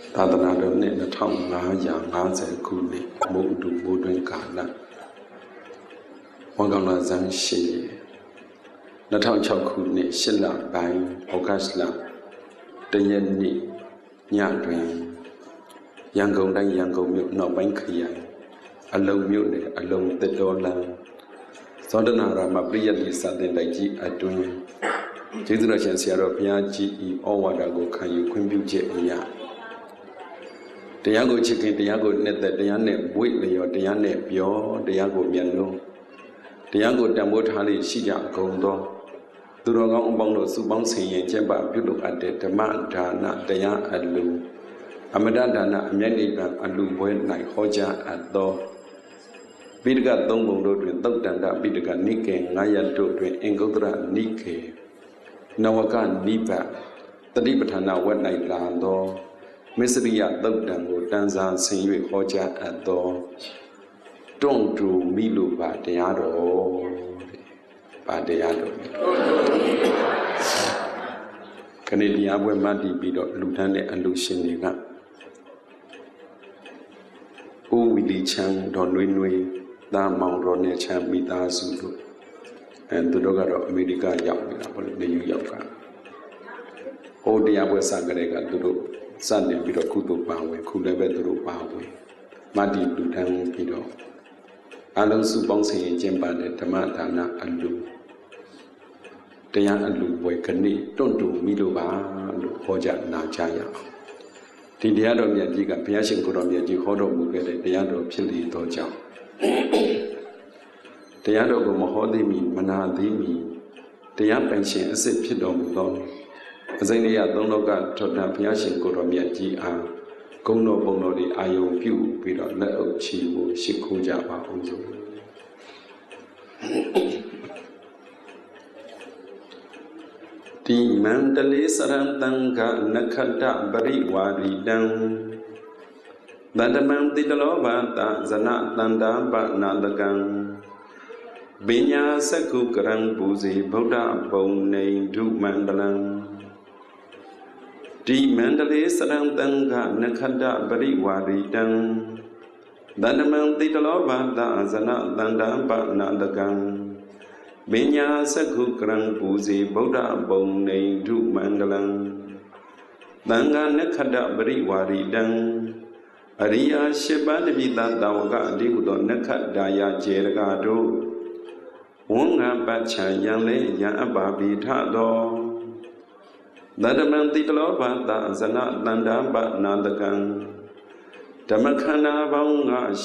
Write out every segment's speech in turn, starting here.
သာသနာတော်နှစ်2550ခုနှစ်မိုးဥတုမိုးတွင်ကာလဝန်ကောင်လဇန်ရှိ2006ခုနှစ်8လပိုင်းဩဂတ်လ1ရက်နေ့ညတွင်ရန်ကုန်တိုင်းရန်ကုန်မြို့နောက်ပိုင်းခရိုင်အလုံမြို့နယ်အလုံတစ်တော်လမ်းသောဒနာရမပရိယတိစာသင်တိုက်ကြီးအတွင်းကျေးဇူးတော်ရှင်ဆရာတော်ဘုရားကြီးဤဩဝါဒကိုခံယူခွင့်ပြုချက်အရာတရားကိုချစ်ခင်တရားကိုနှစ်သက်တရားနဲ့ဝိလျော်တရားနဲ့ပြောတရားကိုမျက်လုံးတရားကိုတန်ဖိုးထားလေးရှိကြကုန်သောသူတော်ကောင်းအပေါင်းတို့စုပေါင်းဆင်ရင်ကျင့်ပပြုလုပ်အပ်တဲ့ဓမ္မဒါနတရားအလူအမတဒါနအမျက်နိဗ္ဗာန်အလူပွဲ၌ဟောကြားအပ်သောပိဋကသုံးပုံတို့တွင်သုတ်တန္တပိဋကနိကေ9ရပ်တို့တွင်အင်္ဂုတ္တရနိကေနဝကနိဗ္ဗာန်တတိပဋ္ဌာနဝတ်၌လာသောမစ္စရိယသုတ်တံကိုတန်စာဆင်၍ဟောကြားအပ်သောတွန့်တူမိလိုပါတရားတော်ပါတရားတော်ခဏတရားပွဲမှတ်တည်ပြီးတော့လူတန်းတဲ့အလူရှင်တွေကဦးဝီလီချမ်းတော်နွေနွေတာမောင်တော်နဲ့ချမ်းမိသားစုတို့သူတို့ကတော့အမေရိကရောက်နေတာပေါ့လေနေယူရောက်ကဟိုတရားပွဲစကြတဲ့ကသူတို့စတင်ပြီးတော့ကုသိုလ်ပါဝင်ခုလည်းပဲသူတို့ပါဝင်မတ္တိလူတန်းပြီးတော့အလုံးစုပေါင်းဆင်ရင်ကျင့်ပတဲ့ဓမ္မဒါနအလူတရားအလူဝေခဏိတွန့်တူမိလိုပါလို့ဟောကြားနာကြားရအောင်ဒီတရားတော်မြတ်ကြီးကဘုရားရှင်ကိုယ်တော်မြတ်ကြီးဟောတော်မူခဲ့တဲ့တရားတော်ဖြစ်လေသောကြောင့်တရားတော်ကိုမဟောသေးမီမနာသေးမီတရားပိုင်ရှင်အစစ်ဖြစ်တော်မူသောအစိမ့်ရသုံးလောကထောက်တဘုရားရှင်ကိုယ်တော်မြတ်ကြီးအားဂုဏ်တော်ပုံတော်တွေအာယုံပြုပြီးတော့လက်အုပ်ချီကိုရှိခိုးကြပါအောင်စို့တိမန္တလေးစရံတံကနခတပရိဝါရီတံတန္တမံတိတလောဘာတဇနတန္တာပနာတကံပညာစက္ခုကရံပူဇေဗုဒ္ဓဘုံနေဒုမန္တလံတိမန္တလေးစရံတံကနခတပရိဝါရီတံတန္တမံတိတလောဘာတဇနတန္တာပနာတကံပညာစက္ခုကရံပူဇေဗုဒ္ဓဘုံနေဒုမန္တလံသံဃာနခတပရိဝါရီတံအရိယာ၈ပါးတပိသတာဝကအတိဟုသောနခဒါယကျေရကတို့ဝံငါပတ်ချံယံလေယံအပ္ပပိထသောသတ္တမံတိတလောဘာတဇနတန္တာပနာတကံဓမ္မခန္ဓာပေါင်း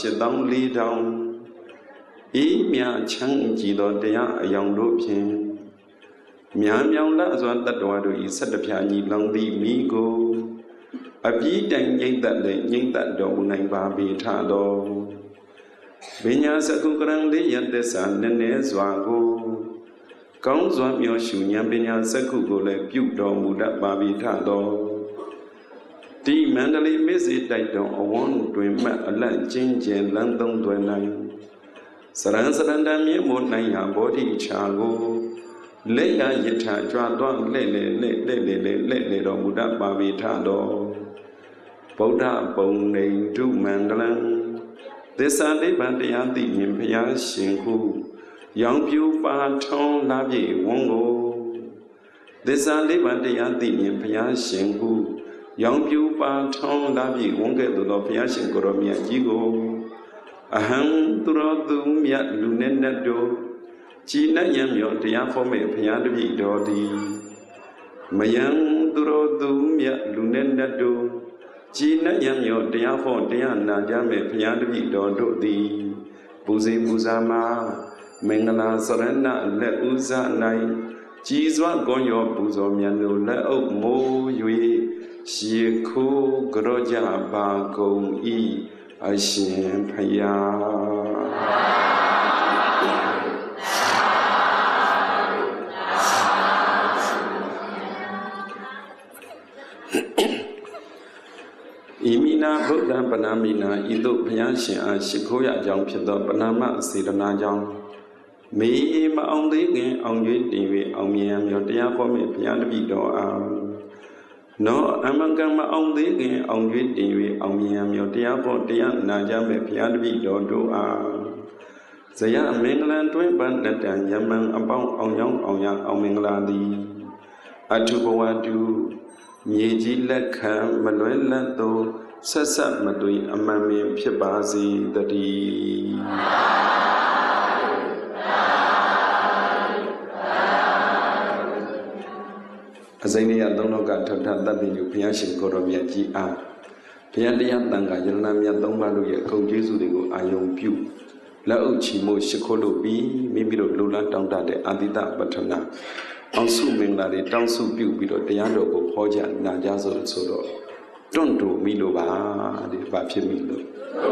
84,000ဤမြချမ်းကြည်သောတရားအယောင်တို့ဖြင့်မြာမြောင်လစွာတတ္တဝါတို့ဤ17ဖြာညီလောင်သည်မိကိုအပြည့်တိုင်ငြိမ့်သက်လည်းငြိမ့်သက်တော်မူနိုင်ပါပေထသောပညာစကုကရံလေးယတ္တသနည်းနည်းစွာကိုကောင်းစွာမျှော်ရှုဉာဏ်ပညာစက္ခုကိုလည်းပြုတော်မူတတ်ပါပေထသောတိမန္တလေးမေစေတိုက်တော်အဝန်းတွင်မှအလန့်ချင်းကျင်လမ်းသုံးသွယ်နိုင်စရံစရန္တမြေမို့နိုင်ရာဘောဓိချာကိုလက်ရယထာကြွားသွားလဲ့လေတော်မူတတ်ပါပေထသောဗုဒ္ဓဘုံနေဒုမန္တလံသစ္စာနိဗ္ဗာန်တရားသိမြင်ဘုရားရှင်ဟုရောင်ပြူပါထုံးလာပြေဝန်းကိုသစ္စာနိဗ္ဗာန်တရားသိမြင်ဘုရားရှင်ဟုရောင်ပြူပါထုံးလာပြေဝန်းကဲ့သို့သောဘုရားရှင်ကိုယ်တော်မြတ်ကြီးကိုအဟံသူတော်သူမြတ်လူနဲ့နတ်တို့ကြည်နတ်ရံမြော်တရားဟောမဲ့ဘုရားတပည့်တော်သည်မယံသူတော်သူမြတ်လူနဲ့နတ်တို့ကြည်နတ်ရံမြော်တရားဟောတရားနာကြမဲ့ဘုရားတပည့်တော်တို့သည်ပူဇေပူဇာမှာမင်္ဂလာစရဏလက်ဥဇ၌ကြည်စွာကောရောပူဇော်မြတ်တို့လက်အုပ်မိုး၍ရေခိုးကြောကြပါကုန်၏အရှင်ဖယားဣမိနာဗုဒ္ဓံပနာမိနာဤသို့ဘုရားရှင်အားရှိခိုးရကြောင်းဖြစ်သောပနာမစေတနာကြောင့်မေမအောင်သေးခင်အောင်၍တင်၍အောင်မြင်မြော်တရားဟောမည့်ဘုရားတပည့်တော်အား No, Amangama on the on Gidi, on Yam, Tia, Najame, Piadvi, Dodo, Zaya, Mingland, Twin and Yaman about on Yang, on Mingladi. Atubawadu, Yeji Laka, Manuela, though, Sasa Madui, Amami, Piabazi, the D. Azania don't know got to that the European Coromia G. Piandia Tanga, Yanamia Domalu, Ko Jesu, Ayom Pew. La Uchimo, Shikolo B, maybe the Lula down that the Adida Batana. Also, Minglari, down so pew, the Yando, Hoja, Najazo, Sodo. Don't do Milova, the Bapimilo.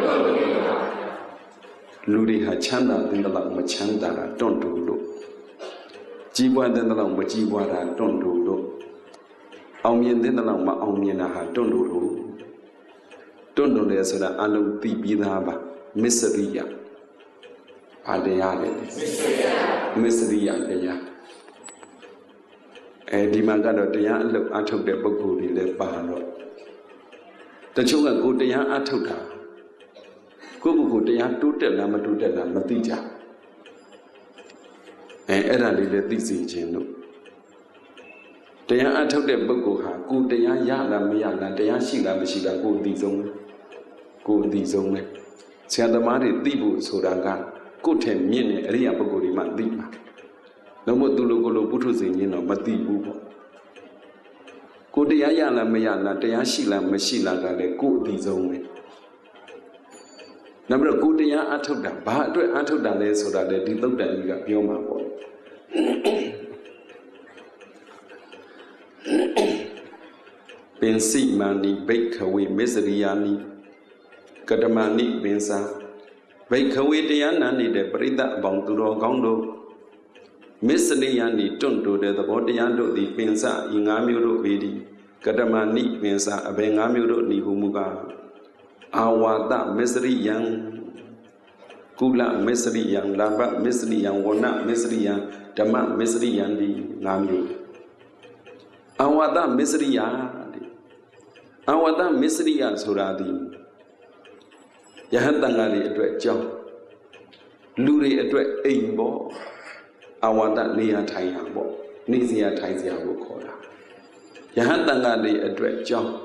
Ludi Hachanda, then the Machanda, don't do. Jiwa, then the Majiwara, don't do. Aumian then the Lama Aumiana, don't do. Don't do this, and I know the Bidaba, Misseria. Adeade, Misseria. And Dimagado, the young look out of the book, the Bahano. The children go to young Atuta. Go to young Tuta, Matija. And Erali let this in. The young Atu de Bogoha, go to young Yana Miana, the young Shila, Mishila, go these only. Go these only. Siadamari, Dibu, Sodaga, go 10 minutes, Ria Bogori, Madima. No more Dulugolo Butus in Matibu. Go to Yana Mayana, the Yashila, Mashila, go these only. Number good day Atoda, but Atoda so that they did not get Yoma boy. Bensi Mani, bake away Meseriani, Katamani, Bensa, bake away the Yanani, the Brida, Banguro, Gondo, Meseriani, Tonto, the Bodiando, the Bensa, Ingamuro, Vedi, Katamani, Bensa, Abengamuro, Nihumuga. Awada Mesri yang Kula Mesri yang Laba Mesri yang Wana Mesri yang Dama Mesri yang di Ngamyu Awada Mesri ya Awada Mesri ya Suradi Yahatangari Edwet Jong Luri Edwet Eimbo Awada Nia Tayabo Nizia Taizia Wokora Yahatangari Edwet Jong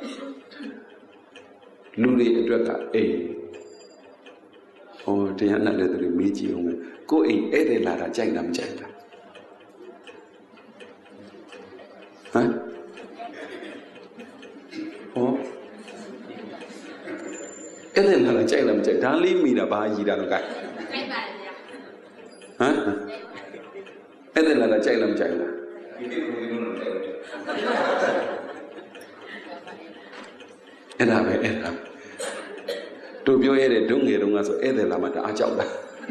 Luri Edwaka A. Oh, Diana let the medium go in Edelara Jainam Jaina. Huh? Oh, Edelara Jainam Jaina, leave me the Bayi guy. Huh? Edelara Jainam Jaina. Edda. To be a dung as Edela Mata Achauda.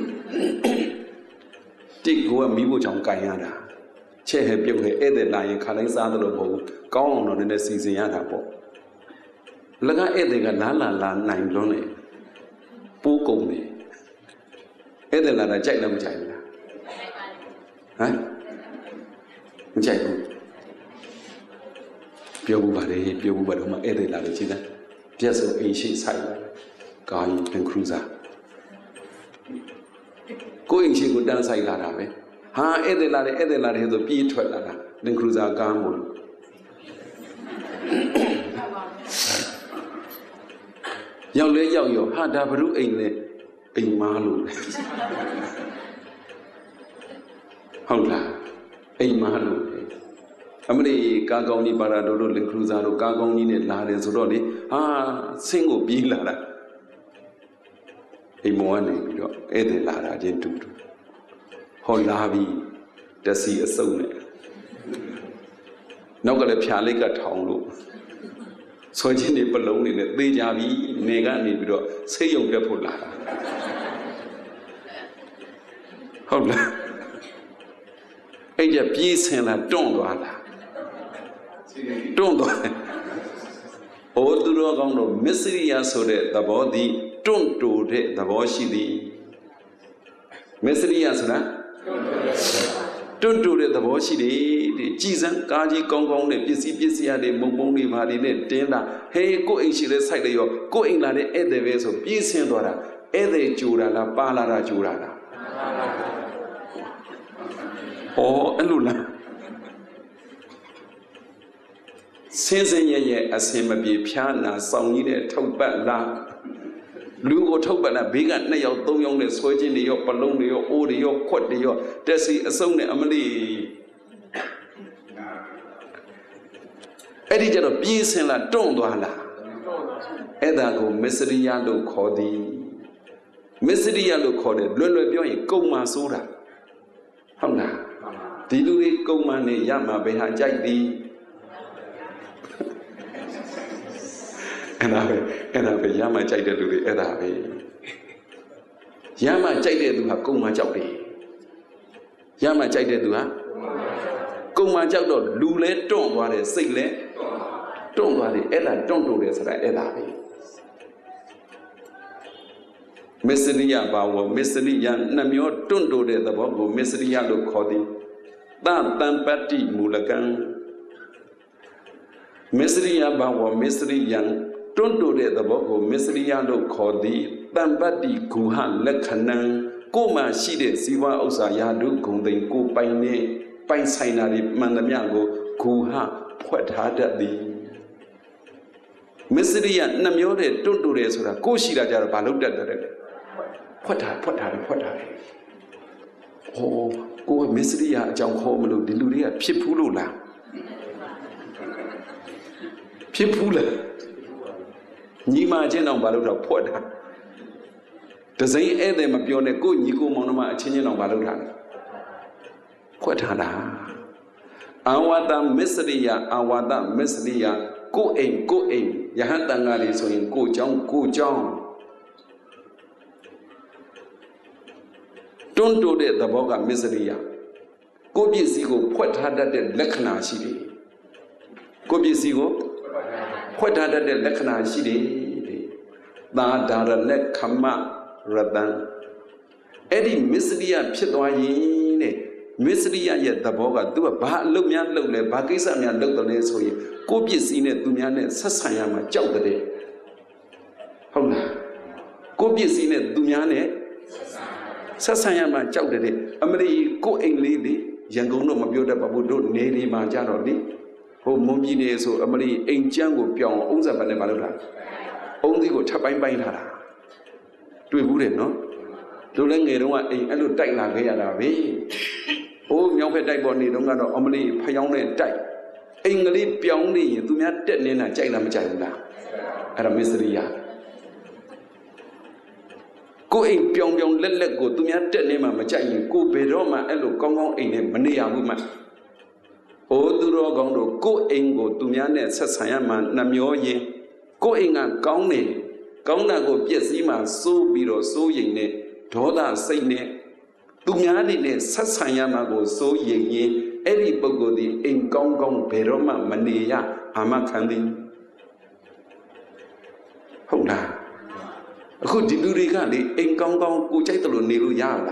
Take go a Mibu Jong Kayana. Che have you Edela and Kalasado, gone on in the season Yanapo. Laga Edega Lala nine lonely. Pukome. Edela Jainam Jaina. Huh? Jaibu. Piobari, Piobuma Edela China. Just a she side. Guy and cruiser. Going she would dance like that. Ha Edela has a beat to another. Then cruiser gamble. Young lady, yo, had a brew in Malu. Hungla, a Malu. Amri Gagoni Baradolo, the cruiser, Gagoni, Lades Rodi, single be Lara. A morning, Edelara Gentu. Holavi, the sea a soul. No got a pialica tongue. So Jenny Balloon in it, Bejavi, Negani, say young people. Hola. A piece and a don't. Don't all the wrong of misery so that the body don't do the washi the misery as that တွန့်တူတဲ့သဘောရှိတယ်တဲ့ကြည်စံကားကြီးကောင်းကောင်းနဲ့ပစ္စည်းရတယ်မုံမုံတွေဘာတွေနဲ့တင်းလာဟေးကိုအိမ်ရှိတဲ့ဆိုင်တွေရောကိုအိမ်လာတဲ့ဧည့်သည်ပဲဆိုပြေးဆင်းသွားတာဧည့်သည်ကြိုတာလားပါလာတာကြိုတာလားဟောအဲ့လိုလားစင်းစင်းရဲ့အစင်မပြေဖျားနာစောင်းကြီးတဲ့ထောက်ပတ်လားလူကိုထုတ်ပတ်လာဘေးက2ယောက်3ယောက်နဲ့ဆွဲချင်းတွေရောပလုံးတွေရောအိုးတွေရောခွက်တွေရောတက်စီအစုံနဲ့အမလီအဲ့ဒီကျတော့ပြေးစင်လာတွန့်သွားလားအဲ့ဒါကိုမစ္စရိယလို့ခေါ်သည်မစ္စရိယလို့ခေါ်တယ်လွယ်ပြောရင်ကုံမာဆိုးတာဟုတ်လားဒီလူတွေကုံမာနဲ့ရမှာဘယ်ဟာကြိုက်သည်အဲ့ဒါပဲရမှကြိုက်တဲ့လူတွေအဲ့ဒါပဲရမှကြိုက်တဲ့သူဟာကုံမှကြောက်တယ်ရမှကြိုက်တဲ့သူဟာကုံမှကြောက်တော့လူလဲတွန့်သွားတယ်စိတ်လဲတွန့်သွားတယ်အဲ့ဒါတွန့်တူတယ်ဆိုတာအဲ့ဒါပဲမစ္စရိယဘာဝမစ္စရိယနှမျောတွန့်တူတဲ့သဘောကိုမစ္စရိယလို့ခေါ်သည်သတံပတ္တိမူလကံမစ္စရိယဘာဝမစ္စရိယတွန့်တူတဲ့သဘောကိုမစ္စရိယလို့ခေါ်သည်တံပတ္တိဂုဟလက္ခဏံကိုမှရှိတဲ့ဇီဝဥစ္စာယာတုဂုံသိမ်ကိုပိုင်နဲ့ပိုင်ဆိုင်တာဒီမှန်သမျှကိုဂုဟဖွက်ထားတတ်သည်မစ္စရိယနှမျောတဲ့တွန့်တူတယ်ဆိုတာကိုရှိတာကြတော့ဘာလို့တတ်တယ်ဖွက်ထားတယ်ဟောကိုကမစ္စရိယအကြောင်းခေါ်မလို့ဒီလူတွေကဖြစ်ဖူးလို့လားဖြစ်ဖူးလားညီမချင်းတော့ဘာလို့တော့ဖွက်တာတစိမ့်ဧည့်သည်မပြောနဲ့ကိုညီကိုမောင်နှမအချင်းချင်းတော့ဘာလို့ထားလဲဖွက်ထားတာအာဝတမစ္စရိယအာဝတမစ္စရိယကိုအိမ်ယဟန်တန်ဃာတွေဆိုရင်ကိုเจ้าတွန့်တိုတဲ့သဘောကမစ္စရိယကိုပစ္စည်းကိုဖွက်ထားတတ်တဲ့လက္ခဏာရှိတယ်ကိုပစ္စည်းကိုဖွက်ထားတတ်တဲ့လက္ခဏာရှိတယ်သာဒါရနဲ့ခမရတံအဲ့ဒီမစ္စရိယဖြစ်သွားရင်တဲ့မစ္စရိယရဲ့သဘောကသူကဘာအလုပ်များလုပ်လဲဘာကိစ္စများလုပ်တယ်လဲဆိုရင်ကိုပစ္စည်းနဲ့သူများနဲ့ဆက်ဆံရမှာကြောက်တဲ့ဟုတ်လားကိုပစ္စည်းနဲ့သူများနဲ့ဆက်ဆံရမှာကြောက်တဲ့အမလီကိုအိမ်လေးလေရန်ကုန်တော့မပြောတတ်ပါဘူးတို့နေဒီမှာကြတော့လေဟိုမွန်ပြည်နယ်ဆိုအမလီအိမ်ကျန်းကိုပြောင်းအောင်အုံးစံပတ်နဲ့မလုပ်တာအုံးသီးကိုထပ်ပိုင်းထားတာတွေ့ဘူးတယ်နော်တို့လည်းငယ်တုန်းကအိမ်အဲ့လိုတိုက်လာခဲ့ရတာပဲဟိုမြောက်ဖက်တိုက်ပေါ်နေတုန်းကတော့အမလီဖျောင်းနဲ့တိုက်အိမ်ကလေးပြောင်းနေရင်သူများတက်နေတာကြိုက်လားမကြိုက်ဘူးလားအဲ့ဒါမစ္စရိယကိုအိမ်ပြောင်းလက်ကိုသူများတက်နေမှမကြိုက်ရင်ကိုဘယ်တော့မှအဲ့လိုကောင်းအိမ်နဲ့မနေရဘူးမှအိုးသူတော်ကောင်းတို့ကိုအိမ်ကိုသူများနဲ့ဆက်ဆံရမှနှမျောရင်ကိုအိမ်ကကောင်းတာကိုပြည့်စည်မှစိုးပြီးတော့စိုးရိမ်နဲ့ဒေါသစိတ်နဲ့သူများတွေနဲ့ဆက်ဆံရမှကိုစိုးရိမ်ရင်အဲ့ဒီပုဂ္ဂိုလ်ဒီအိမ်ကောင်းဘယ်တော့မှမနေရအာမခံသည်ဟုတ်လားအခုဒီလူတွေကလေအိမ်ကောင်းကိုကြိုက်တယ်လို့နေလို့ရလား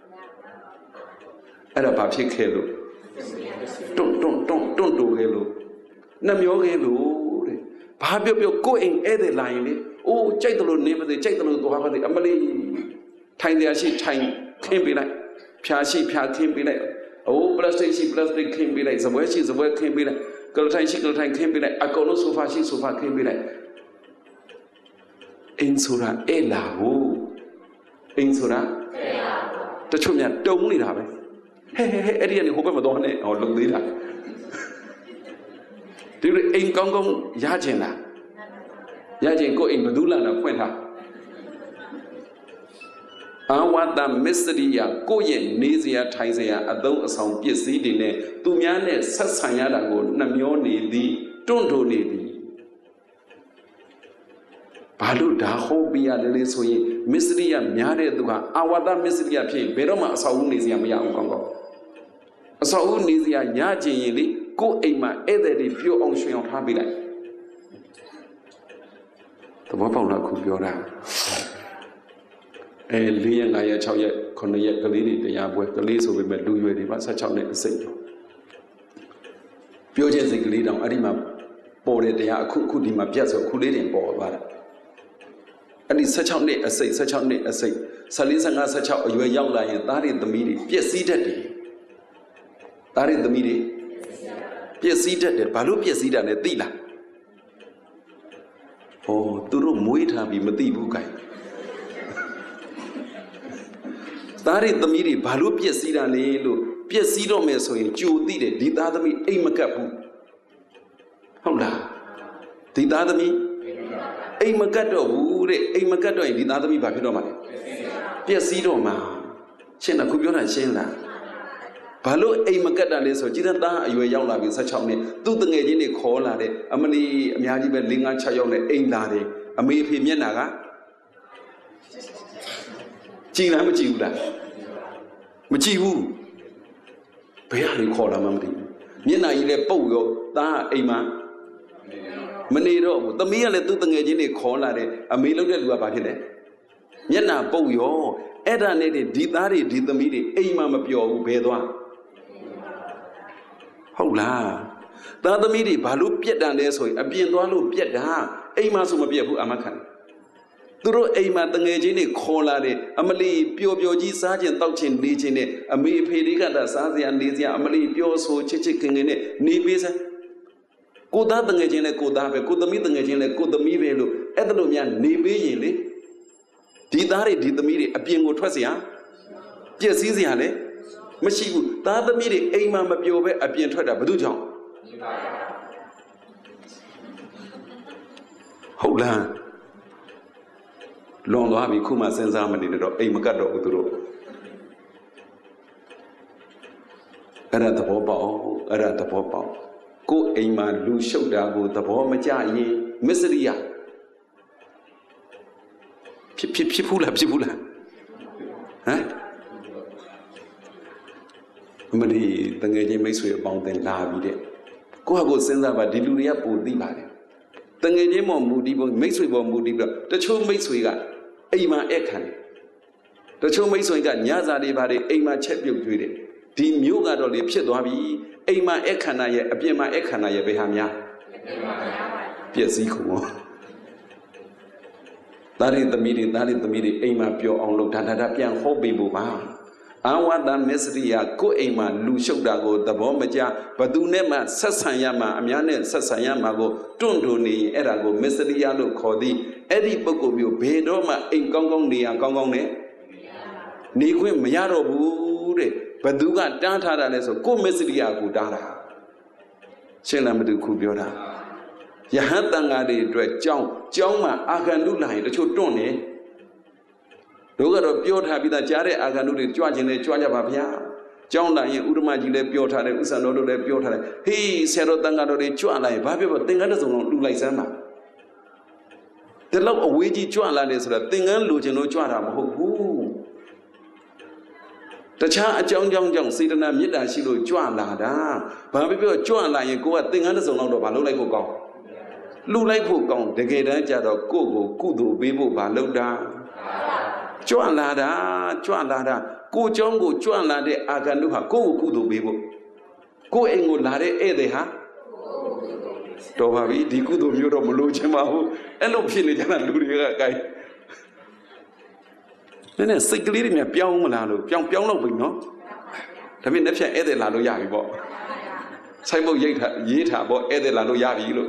အဲ့ဒါဘာဖြစ်ခဲ့လို့တွန့်တိုခဲ့လို့နှမျောခဲ့လို့တဲ့ဘာပြောကိုအိမ်ဧည့်သည်လာရင်လေအိုးကြိုက်တယ်လို့နေမသိကြိုက်တယ်လို့သွားပါသေးအမလေးထိုင်တရားရှိထိုင်ခင်းပေးလိုက်ဖြာရှိဖြာခင်းပေးလိုက်အိုးပလတ်စတစ်ရှိပလတ်စတစ်ခင်းပေးလိုက်ဇပွဲရှိဇပွဲခင်းပေးလိုက်ကလထိုင်ရှိကလထိုင်ခင်းပေးလိုက်အကုန်လုံးဆိုဖာရှိဆိုဖာခင်းပေးလိုက်အိမ်ဆိုတာအဲ့လာကိုအိမ်ဆိုတာအဲ့လာကိုတချို့များတုံနေတာပဲဟဲ့အဲ့ဒီကနေဟိုဘက်မသွားနဲ့ဟောလုံသေးတာဒီလိုအိမ်ကောင်းရကျင်လားရကျင်ကိုအိမ်ဘသူလာတာဖွင့်ထားအာဝတ္တမစ္စရိယကိုရဲ့နေစရာထိုင်စရာအသုံးအဆောင်ပစ္စည်းတွေနဲ့သူများနဲ့ဆက်ဆံရတာကိုနှမျောနေသည်တွန့်တိုနေသည်ဘာလို့ဒါဟောပြရတယ်လဲဆိုရင်မစ္စရိယများတဲ့သူကအာဝတ္တမစ္စရိယဖြစ်ဘယ်တော့မှအဆောက်အဦနေစရာမရဘူးကောင်းအဆောက်အဦနေစရာရကျင်ရင်လေကိုယ်အိမ်မှာဧည့်သည်တွေပြောအောင်ရွှင်အောင်ထားပေးလိုက်သဘောပေါက်လားခုပြောတာ 4 ရက် 5 ရက် 6 ရက် 9 ရက်ကလေးတွေတရားပွဲကလေးဆိုပေမဲ့လူရွယ်တွေပါ16နှစ်အစိတ်ပြောခြင်းစိတ်ကလေးတောင်အဲ့ဒီမှာပေါ်တဲ့တရားအခုဒီမှာပြတ်ဆိုအခုလေးတင်ပေါ်သွားတာအဲ့ဒီ16နှစ်အစိတ်16နှစ်အစိတ်14 15 16အရွယ်ရောက်လာရင်သားတွေသမီးတွေပျက်စီးတတ်တယ်သားတွေသမီးတွေပျက်စီးတတ်တယ်ဘာလို့ပျက်စီးတာလဲသိလားဟောသူတို့မွေးထားပြီးမသိဘူးခိုင်သားတွေသမီးတွေဘာလို့ပျက်စီးတာလဲလို့ပျက်စီးတော့မယ်ဆိုရင်ကြိုသိတယ်ဒီသားသမီးအိမ်မကပ်ဘူးဟုတ်လားဒီသားသမီးအိမ်မကတ်တော့ဘူးတဲ့အိမ်မကတ်တော့ရင်ဒီသားသမီးဘာဖြစ်တော့မှာလဲပျက်စီးတော့မှာရှင်းလားခုပြောတာရှင်းလားဘာလို့အိမ်မကတ်တာလဲဆိုကြည်သားအရွယ်ရောက်လာပြီ16နှစ်သူ့တငယ်ချင်းတွေခေါ်လာတယ်အမလီအများကြီးပဲ4 5 6ယောက်နဲ့အိမ်လာတယ်အမေဖေမျက်နှာကကြည်လားမကြည်ဘူးလားမကြည်ဘူးဘယ်ဟာခေါ်လာမှမသိဘူးမျက်နှာကြီးလည်းပုတ်ရောသားအိမ်မှာမနေတော့ဘူးသမီးကလည်းသူ့တငယ်ချင်းတွေခေါ်လာတယ်အမေလောက်တဲ့လူကဘာဖြစ်လဲမျက်နှာပုတ်ရောအဲ့ဒါနဲ့ဒီသားတွေဒီသမီးတွေအိမ်မှာမပျော်ဘူးဘယ်သွားဟုတ်လားသားသမီးတွေဘာလို့ပြက်တန်လဲဆိုရင်အပြင်သွားလို့ပြက်တာအိမ်မှာဆိုမပြက်ဘူးအမခံသူတို့အိမ်မှာတငယ်ချင်းတွေခေါ်လာတယ်အမလီပျော်ပျော်ကြီးစားခြင်းတောက်ခြင်းနေခြင်းနဲ့အမေအဖေတွေကစားစရာနေစရာအမလီပျော်ဆိုချစ်ချစ်ခင်ခင်နဲ့နေပေးစမ်းကိုသားတငယ်ချင်းနဲ့ကိုသားပဲကိုသမီးတငယ်ချင်းနဲ့ကိုသမီးပဲလို့အဲ့ဒါလိုများနေပေးရင်လေဒီသားတွေဒီသမီးတွေအပြင်ကိုထွက်เสียပျက်စီးเสียလေမရှိဘူးသားသမီးတွေအိမ်မှာမပျော်ပဲအပြင်ထွက်တာဘယ်သူကြောင့်ဟုတ်လားလွန်သွားပြီခုမှစဉ်းစားမနေတော့အိမ်မကတ်တော့ဘူးသူတို့အဲ့ဒါသဘောပေါက်အဲ့ဒါသဘောပေါက်ကိုယ်အိမ်မှာလူရှုပ်တာကိုသဘောမကျရင်မစ္စရိယဖြစ်ဘူးလားဖြစ်ဘူးလားဟမ်အမဒီတငယ်ချင်းမိတ်ဆွေအပေါင်းတင်လာပြီတဲ့ကိုယ့်ဟာကိုယ်စဉ်းစားပါဒီလူတွေကပိုသိပါတယ်တငယ်ချင်းပေါ်မူတည်ပေါ်မိတ်ဆွေပေါ်မူတည်ပြီးတော့တချို့မိတ်ဆွေကအိမ်မှာအဲ့ခံတယ်တချို့မိတ်ဆွေကညစာတွေပါတယ်အိမ်မှာချက်ပြုတ်ကျွေးတယ်ဒီမျိုးကတော့လေဖြစ်သွားပြီအိမ်မှာအဲ့ခန္ဓာရဲ့အပြင်မှာအဲ့ခန္ဓာရဲ့ဘယ်ဟာများပျက်စီးကုန်ရောသားတွေသမီးတွေအိမ်မှာပျော်အောင်လုပ်ဒါပြန်ဟောပေးဖို့ပါအာဝတ္တမစ္စရိယကိုယ်အိမ်မှာလူရှုပ်တာကိုသဘောမကျဘသူနဲ့မှဆက်ဆံရမှာအများနဲ့ဆက်ဆံရမှာကိုတွန့်တွန့်နေအဲ့ဒါကိုမစ္စရိယလို့ခေါ်သည်အဲ့ဒီပုဂ္ဂိုလ်မျိုးဘယ်တော့မှအိမ်ကောင်းကောင်းနေရကောင်းကောင်းနဲ့နေခွင့်မရတော့ဘူးတဲ့ဘသူကတန်းထားတာလဲဆိုကိုယ်မစ္စရိယကိုတားတာရှင်းလားမတူခုပြောတာယဟန်တန်ဃာတွေအတွက်ကြောင်းမှာအာဂန္တုလာရင်တချို့တွန့်နေတို့ကတော့ပြောထားပြီးသားကြားတဲ့အာဂန္တုတွေကြွခြင်းနဲ့ကြွကြပါဗျာကြောင်းလာရင်ဥဒ္ဓမကြီးလည်းပြောထားတယ်ဥစ္စာတော်တို့လည်းပြောထားတယ်ဟေးဆရာတော်တန်ဃာတော်တွေကြွလာရင်ဘာဖြစ်လို့သင်္ကန်းတစ်စုံလုံးလူလိုက်စမ်းပါဒီလောက်အဝေးကြီးကြွလာတယ်ဆိုတာသင်္ကန်းလူခြင်းလို့ကြွတာမဟုတ်ဘူးတခြားအကြောင်းကြောင့်စေတနာမေတ္တာရှိလို့ကြွလာတာဘာဖြစ်လို့ကြွလာရင်ကိုကသင်္ကန်းတစ်စုံလောက်တော့ဘာလုပ်လိုက်ဖို့ကောင်းလူလိုက်ဖို့ကောင်းတကယ်တမ်းကျတော့ကိုယ့်ကိုကုသိုလ်ပေးဖို့ဘာလုပ်တာကြွလာတာကိုเจ้าကိုကြွလာတဲ့အာဂန္တုဟာကိုယ့်ကိုကုသိုလ်ပေးဖို့ကိုယ့်အိမ်ကိုလာတဲ့ဧည့်သည်ဟာတော်ပါပြီဒီကုသိုလ်မျိုးတော့မလို့ချင်ပါဘူးအဲ့လိုဖြစ်နေကြတာလူတွေကကိုင်းနည်းစိတ်ကလေးတွေများပြောင်းမလားလို့ပြောင်းတော့ပြီနော်ဒါပေမဲ့နှစ်ဖြတ်ဧည့်သည်လာလို့ရပြီပေါ့ဆိုင်ဘုတ်ရေးထားပေါ့ဧည့်သည်လာလို့ရပြီလို့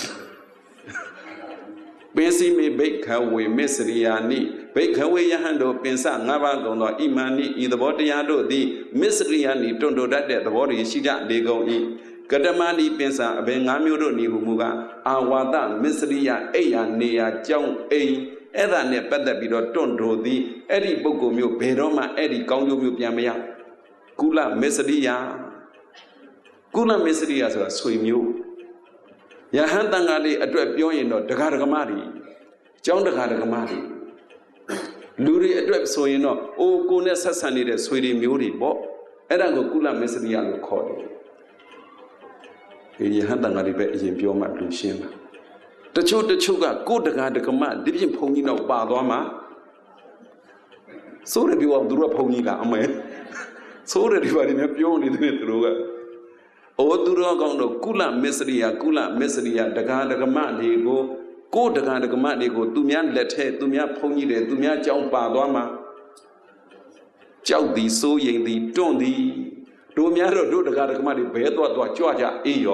ပင်စီမေဘိခဝေမစ္စရိယာနိဘိခဝေယဟန်တို့ပင်စ၅ပါးကုန်သောဣမန်နိဤသဘောတရားတို့သည်မစ္စရိယာနိတွန့်တိုတတ်တဲ့သဘောတွေရှိကြလေကုန်၏ကတမဏိပင်စအဘယ်၅မျိုးတို့နေဟုမူကားအာဝါဒမစ္စရိယအိယာနေယာကြောင်းအိမ်အဲ့ဒါနဲ့ပတ်သက်ပြီးတော့တွန့်တိုသည်အဲ့ဒီပုဂ္ဂိုလ်မျိုးဘယ်တော့မှအဲ့ဒီကောင်းကျိုးမျိုးပြန်မရကုလမစ္စရိယဆိုတာဆွေမျိုးယဟန်တန်ဃာလေးအတွက်ပြောရင်တော့ဒကာဒကမတွေကျောင်းဒကာဒကမတွေလူတွေအတွက်ဆိုရင်တော့အိုးကိုနဲ့ဆက်ဆံနေတဲ့ဆွေတွေမျိုးတွေပေါ့အဲ့ဒါကိုကုလမစ္စရိယလို့ခေါ်တယ်ဒီယဟန်တန်ဃာတွေပဲအရင်ပြောမှလူရှင်းတာတချို့ကကိုဒကာဒကမဒီပြင်ဘုံကြီးတော့ပါသွားမှာဆိုးတယ်ပြောအောင်သူတို့ကဖုန်ကြီးလားအမေဆိုးတယ်ဒီပါဒီများပြောနေတယ်သူတို့ကအိုသူတော်ကောင်းတို့ကုလမစ္စရိယတက္ကဒကမတွေကိုကိုတက္ကဒကမတွေကိုသူများလက်ထဲသူများဖုန်ကြီးတယ်သူများကြောင်းပါသွားမှာကြောက်သည်စိုးရိမ်သည်တွန့်သည်တို့များတော့တို့တက္ကဒကမတွေဘဲသွားကြွကြအေးရော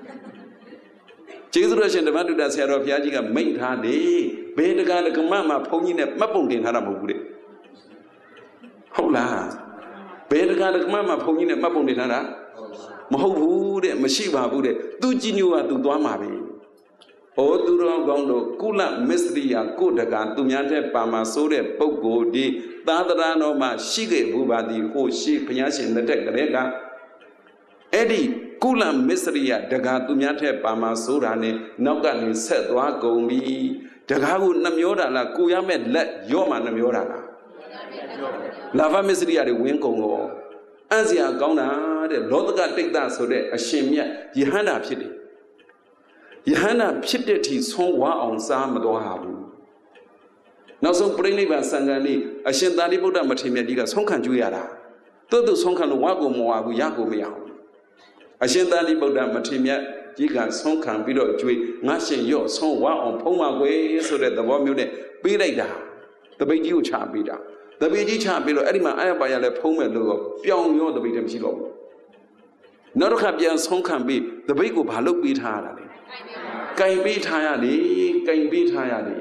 ကျေးဇူးတော်ရှင်ဓမ္မတုဒ္ဒဆရာတော်ဘုရားကြီးကမိန့်ထားတယ်ဘယ်တက္ကဒကမမှာဖုန်ကြီးနဲ့မှတ်ပုံတင်ထားတာမဟုတ်ဘူးတဲ့ဟုတ်လားဘယ်တက္ကဒကမမှာဖုန်ကြီးနဲ့မှတ်ပုံတင်ထားတာမဟုတ်ဘူးတဲ့မရှိပါဘူးတဲ့သူကြီးညိုကသူသွားမှာပဲဩသူတော်ကောင်းတို့ကုလမစ္စရိယကိုတက္ကသူများတဲ့ပါမှာစိုးတဲ့ပုဂ္ဂိုလ်ဒီသာသနာတော်မှာရှိခဲ့ဘူးပါသည်ဟိုရှိဘုရားရှင်လက်ထက်ကလေးကအဲ့ဒီကုလမစ္စရိယတက္ကသူများတဲ့ပါမှာစိုးတာနဲ့နောက်ကနေဆက်သွားကုန်ပြီတက္ကကိုနှမျောတာလားကိုရမဲ့လက်ရော့မှနှမျောတာလားလာဖမစ္စရိယတွေဝင်းကုန်ရောအံ့စရာကောင်းတာတဲ့လောကတိတ်တဆိုတဲ့အရှင်မြတ်ယဟန္တာဖြစ်တယ်ယဟန္တာဖြစ်တဲ့ထိဆုံးဝါအောင်စားမတော်ဟာဘူးနောက်ဆုံးပြိဋိဘံစံဃန်လေးအရှင်သာရိပုတ္တမထေရမြတ်ကြီးကဆုံးခံကျွေးရတာသူဆုံးခံလို့ဝါကိုမဝါဘူးရကိုမရဘူးအရှင်သာရိပုတ္တမထေရမြတ်ကြီးကဆုံးခံပြီးတော့ကျွေးငါရှင်ရော့ဆုံးဝါအောင်ဖုံးပါကွယ်ဆိုတဲ့သဘောမျိုးနဲ့ပေးလိုက်တာတပိတ်ကြီးကိုချပေးတာတပိတ်ကြီးချပေးလို့အဲ့ဒီမှာအာရပါရလည်းဖုံးမဲ့လို့ပြောင်းရောတပိတ်တည်းမရှိတော့ဘူးနောက်တစ်ခါပြန်ဆုံးခံပြီးတပိတ်ကိုဘာလုပ်ပေးထားရတာလဲကင်ပေးထားရတယ်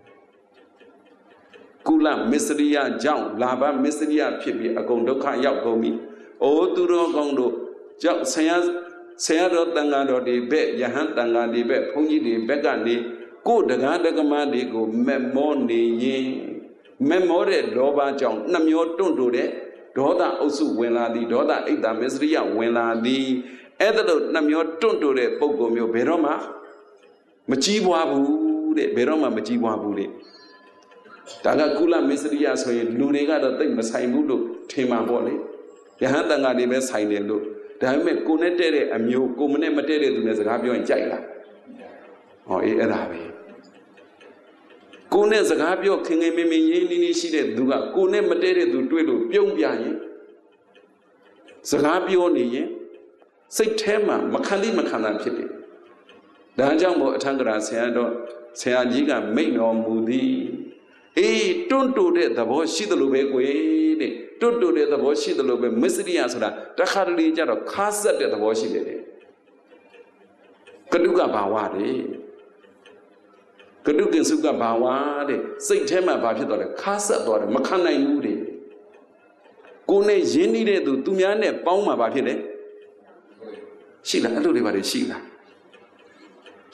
ကုလမစ္စရိယကြောင့်လာဘမစ္စရိယဖြစ်ပြီးအကုန်ဒုက္ခရောက်ကုန်ပြီ။အိုသူတော်ကောင်းတို့ကြောင့်ဆရာတော်တန်ဃာတော်တွေဘက်ယဟန်တန်ဃာတွေဘက်ဘုန်းကြီးတွေဘက်ကနေကိုယ်တကားတက္ကမတွေကိုမက်မောနေရင်မက်မောတဲ့လောဘကြောင့်နှမျောတွန့်တိုတဲ့ဒေါသအုပ်စုဝင်လာသည်ဒေါသအိတ်တာမစ္စရိယဝင်လာသည်အဲ့ဒါလို့နှမျောတွန့်တိုတဲ့ပုံကုမျိုးဘယ်တော့မှမကြီးပွားဘူးတဲ့ဘယ်တော့မှမကြီးပွားဘူးတဲ့ဒါကကုလမစ္စရိယဆိုရင်လူတွေကတော့တိတ်မဆိုင်ဘူးလို့ထင်မှာပေါ့လေယဟန်တန်ဃာတွေပဲဆိုင်တယ်လို့ဒါပေမဲ့ကိုနဲ့တဲ့တဲ့အမျိုးကိုမနဲ့မတဲ့တဲ့သူနဲ့စကားပြောရင်ကြိုက်လားဟောအေးအဲ့ဒါပဲကိုနဲ့စကားပြောခင်ခင်မင်းမင်းရင်းနှီးနှီးရှိတဲ့သူကကိုနဲ့မတဲ့တဲ့သူတွေ့လို့ပြုံးပြရင်စကားပြောနေရင်စိတ်ထဲမှာမခံသိမခံတာဖြစ်တယ်ဒါကြောင့်မို့အထံကရာဆရာကြီးကမိန့်တော်မူသည်အေးတွန့်တိုတဲ့သဘောရှိသလိုပဲကွယ်တဲ့တွန့်တိုတဲ့သဘောရှိသလိုပဲမစ္စရိယဆိုတာတခါတလေကြတော့ခါဆက်တဲ့သဘောရှိတယ်ကတုကဘာဝတဲ့ကတုကင်စုကဘာဝတဲ့စိတ်ထဲမှာဘာဖြစ်သွားလဲခါဆက်သွားတယ်မခံနိုင်ဘူးတဲ့ကိုယ်နဲ့ရင်းနှီးတဲ့သူများနဲ့ပေါင်းမှာဘာဖြစ်လဲရှိလားအဲ့လိုတွေပါလေရှိလားဟ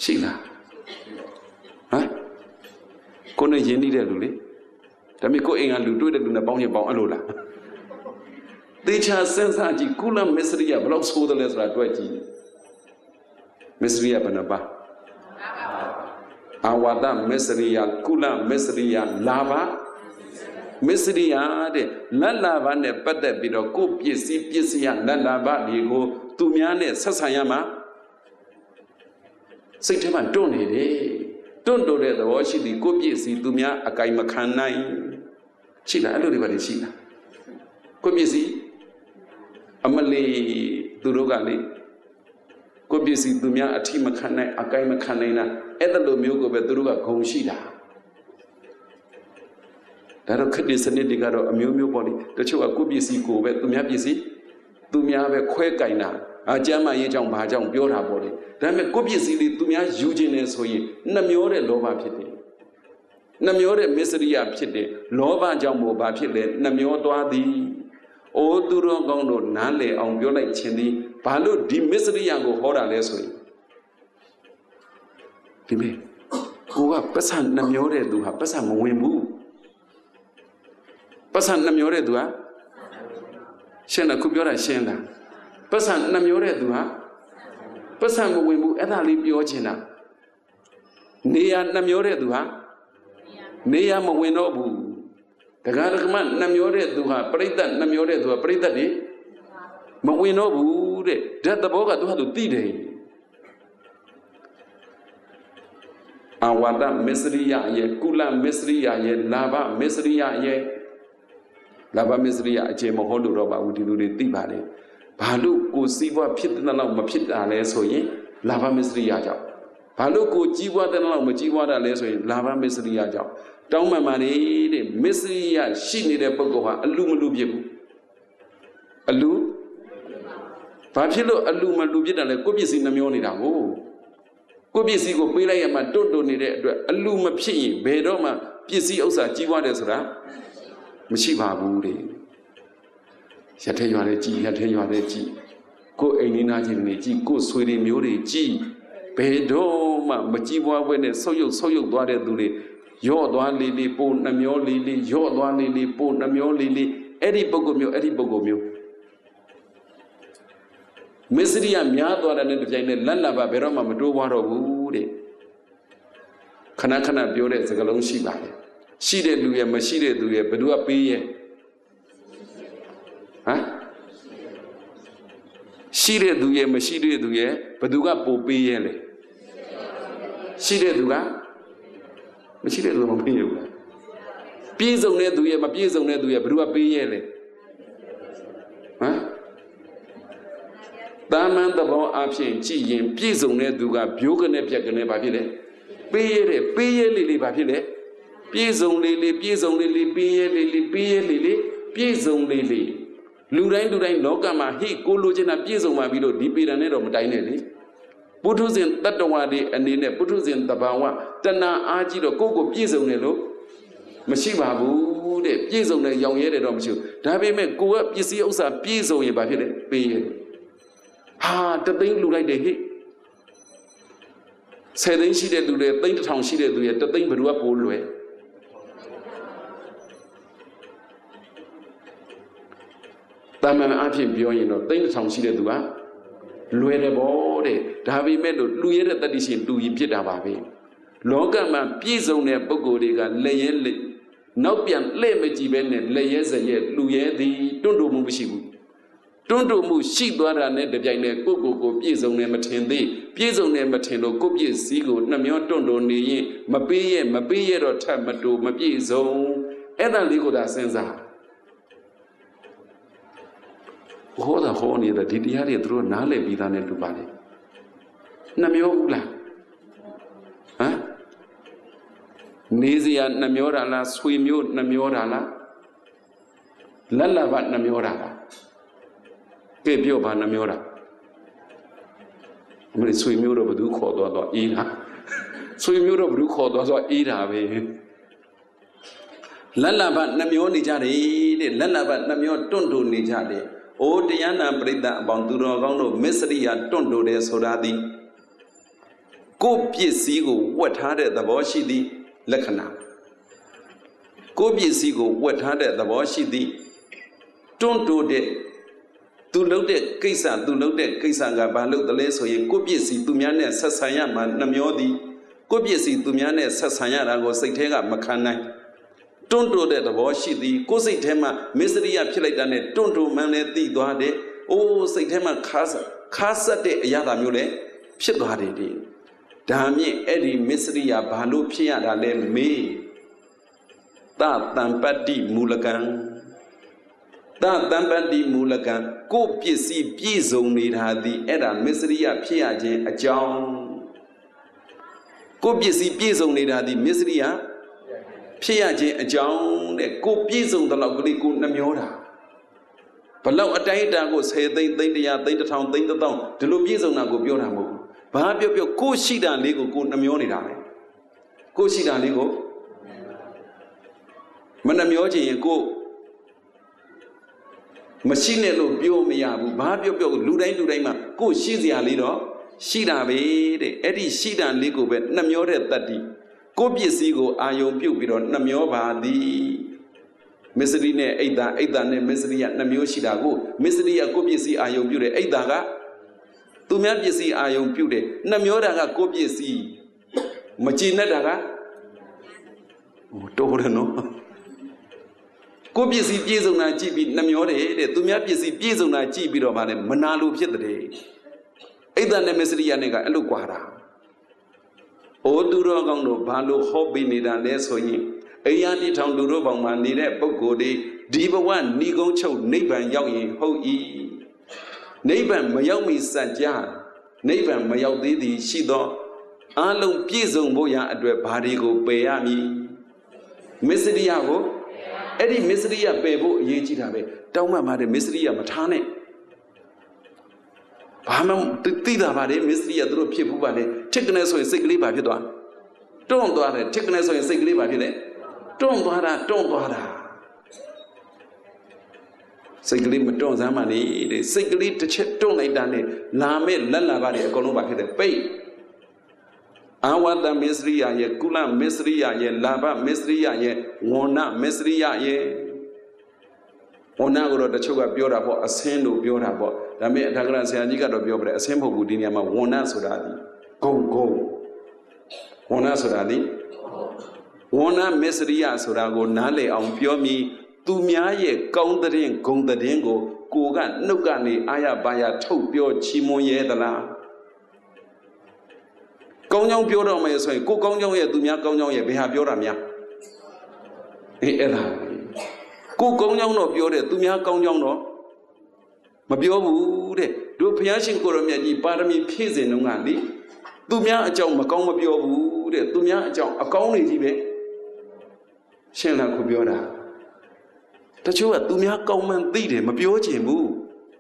မ်ကိုနဲ့ရင်းနှီးတဲ့လူလေဒါပေမဲ့ကိုအိမ်ကလူတွေ့တဲ့လူနဲ့ပေါင်းရင်ပေါင်းအဲ့လိုလားသေချာစဉ်းစားကြည့်ကုလမစ္စရိယဘယ်လောက်ဆိုးတယ်လဲဆိုတာတွေ့ကြည့်မစ္စရိယဘယ်နှပါအာဝါဒမစ္စရိယကုလမစ္စရိယလာဘမစ္စရိယတဲ့လက်လာဘနဲ့ပတ်သက်ပြီးတော့ကိုပစ္စည်းရလက်လာဘတွေကိုသူများနဲ့ဆက်ဆံရမှာစိတ်ထဲမှာတွန့်နေတယ်တွန့်တိုတဲ့သဘောရှိသည်ကိုပြည့်စည်သူများအကိုင်မခံနိုင်ရှိလားအဲ့လိုတွေပါလေရှိလားကိုပြည့်စည်အမလီသူတို့ကလေကိုပြည့်စည်သူများအထီးမခံနိုင်အကိုင်မခံနိုင်လားအဲ့ဒါလိုမျိုးကိုပဲသူတို့ကဂုံရှိတာဒါတော့ခက်တဲ့စနစ်တွေကတော့အမျိုးမျိုးပေါ့လေတချို့ကကိုပြည့်စည်ကိုပဲသူများပြည့်စည်သူများပဲခွဲကင်တာကျမ်းမာရေးကြောင့်ဘာကြောင့်ပြောတာပေါ့လေဒါပေမဲ့ကိုယ့်ပစ္စည်းလေးသူများယူခြင်းနဲ့ဆိုရင်နှမျောတဲ့လောဘဖြစ်တယ်နှမျောတဲ့မစ္စရိယဖြစ်တယ်လောဘကြောင့်မို့ဘာဖြစ်လဲနှမျောသွားသည်အိုးသူတော်ကောင်းတို့နားလည်အောင်ပြောလိုက်ခြင်းသည်ဘာလို့ဒီမစ္စရိယကိုဟောတာလဲဆိုရင်ဒီမေကိုကပတ်စံနှမျောတဲ့သူဟာပတ်စံမဝင်ဘူးပတ်စံနှမျောတဲ့သူဟာရှင်းလားခုပြောတာရှင်းလားပတ်စံနှမျောတဲ့သူဟာပတ်စံမဝင်ဘူးအဲ့ဒါလေးပြောချင်တာနေရနှမျောတဲ့သူဟာနေရမဝင်တော့ဘူးတက္ကရာကမနှမျောတဲ့သူဟာပရိသတ်နှမျောတဲ့သူဟာပရိသတ်တွေမဝင်တော့ဘူးတဲ့ဓာတ်သဘောကသူဟာသူသိတယ်အာဝါဒမစ္စရိယရဲ့ကုလမစ္စရိယရဲ့လာဘမစ္စရိယရဲ့ Lava Misria, a Jemohodo Roba, would do the Tibade. Balu go see what pit the Lama pit ale so ye, Lava Misria. Balu go Jiwa the Lama Jiwa leso, Lava Misria. Down my money, Misria, she need a bogoha, a lumalubibu. A lu Papilo, a lumalubi and a copies in the Mionida. Oh, copies go Pila and my don't need a luma pin, Bedoma, PC Osa, Jiwa desra. Mishiva Budi. Shate you are a G, Shate you are a G. Go any Naji, go sweetie Muri G. Bedoma, Majiwa when it's so you daughter do it. Your one lily, bone, Namio lily, your one lily, bone, Namio lily, Eddie Bogomio. Misria Miado and the Lana Beroma Madu Waro Woody. Kanakana Biore is a galon shiba. She did do a machine do a Badua Pie. Huh? She did do a machine do a Baduga Popiele. She did do a machine do a Pio. Pies on it do a pies on it do a Badua Piele. Huh? Daman the law option, Chi in pies on it do a Bugane Piagane Babile. Pere, Pele Babile. Pies only, pies only. Lurain do I know Gama, he Gologena pies on my video, deep in a net of Dinelli. Putus in Tatawadi and in a Putus in Tabawa, Tana Ajido Coco pies on Nelo. Mashiva Bude, pies on the young headed of you. Davi may go up, you see also pies on your Babile, pay. Ah, the thing look like the hit. Say then she did do the thing, the town she did do it, the thing but up all the way. Taman Apim Bioino, think the town she did do up. Luere body, Davi Meadow, Luere that is in Louis Pietababi. Logama, peas on their Bogodiga, lay Nopian, lay Mejiben, layers a yet, Louis the Tondo Mushibu. Tondo Mushi Dwara net the Jane Coco, peas on them attend thee, peas on them attend or copies, Sigo, Namion Tondo, Mabie or Tamato, Mabie zone, and a legal da senza. Hold a horny that did he through Nale be than to Bali. Namiola. Huh? Nizia Namiorala, swim you Namiorala. Lala bat Namiorala. Pebio ban Namiora. I'm going to swim you over do call or Ina. Swim you over do call or Ina. Lala bat Namioni Jari, Lala bat Namio Tondo Nijade. O Diana Brida Banduro Gono, Mesria Tondo de Sodadi. Go Piesigo, what had the Boshi di Lakana. Go Piesigo, what had the Boshi di Tondo de. To look at Kisa, to look at Kisanga, Balu the Leso, go Piesi, Tumiane, Sasayama, Namiodi. Go Piesi, Tumiane, Sasayana, go Satega, Makana. Tondo de the Boshi di Cositema, Mesria Pilatane, Tondo Maneti Duade, O Satema Casa de Yadamule, Piedade. Dami Eddie Mesria Balu Piada le me. Ta Tampati Mulagan. Ta Tampati Mulagan, go Piesi Pizo need had the Edda Mesria Piaje a John. Go Piesi Pizo need had the Mesria. Piaje a John, a go Pizo the Logrico Namiora. But now a data goes hey, they the town, they the town, the Lubizo Nago Bioramo. Babio Kushida Ligo good Namioni. Kushida Ligo Manamioji go Machine lo Bio Miabu, Babio Luday Ludema, go Shizia Lido, Shida Vede, Eddie Shida Ligo, but Namiore Tati. Go be a seagull, Ayo Pupidon, Namioba, the Messerine, Ada, Messeria, Namioshida, go, Messeria, Copiesi, Ayo Pure, Adaga. To me, you see, I am Pure, Namiora, Copiesi, Machina Daga. Torano Copiesi, Piezona, Chibi, Namiore, to me, you see, Piezona, Chibi, Manalu Piedre. Ada Messeria Nega, and Luquara. O Duro Gondo, Balo, Hobby, Nida, Lesoy, Ayati Town Duro Bangmani, Bogodi, Diva1, Nigo Cho, Niban Yawi, Ho E. Niban Mayomi Sanja, Niban Mayodi, Shido, Alum Pizon Boya Adre Parigo, Bayami. Messidiago, Eddie Messidia Bebo, Yejitabe, Toma Made Messidia Matane. Pamam Tida Bade, Messidia Dro Pipu Bade, Chickness or Sigli Babidon. Don't do it, Chickness or Sigli Babide. Don't do it. Sigli Maton Zamani, the Sigli to check don't like Dane, Lame, Lalabadi, Econoba, the pay. Awada Mesria, ye Kula Mesria, ye Laba Mesria, ye Wona Mesria, ye Onagro the Choga Biorabo, Ascendo Biorabo, the Metagra Sandiga of Biobra, Assemble Budiniama, Wona Sodadi. Go. Wona Sodadi. Wona Mesria Sodago, Nale, on Piomi, Tumiaye, Countering, Condadengo, Kogan, Nogani, Aya Baya, Topio, Chimoye, the La. Công nhau biểu đó mà say, cô công nhau vậy tụi nhá công nhau vậy, bây giờ biểu làm nhá, cô công nhau nó biểu đấy, tụi nhá công nhau nó, mà biểu vụ đấy, đối với nhà sinh cô làm nhá, đi ba làm gì phê gì nó ngàn đi, tụi nhá ở trong mà công mà biểu vụ đấy, tụi nhá ở trong, ở công này gì vậy, xem là cô biểu đó, ta chú là tụi nhá công mang tí đấy mà biểu chỉ vụ,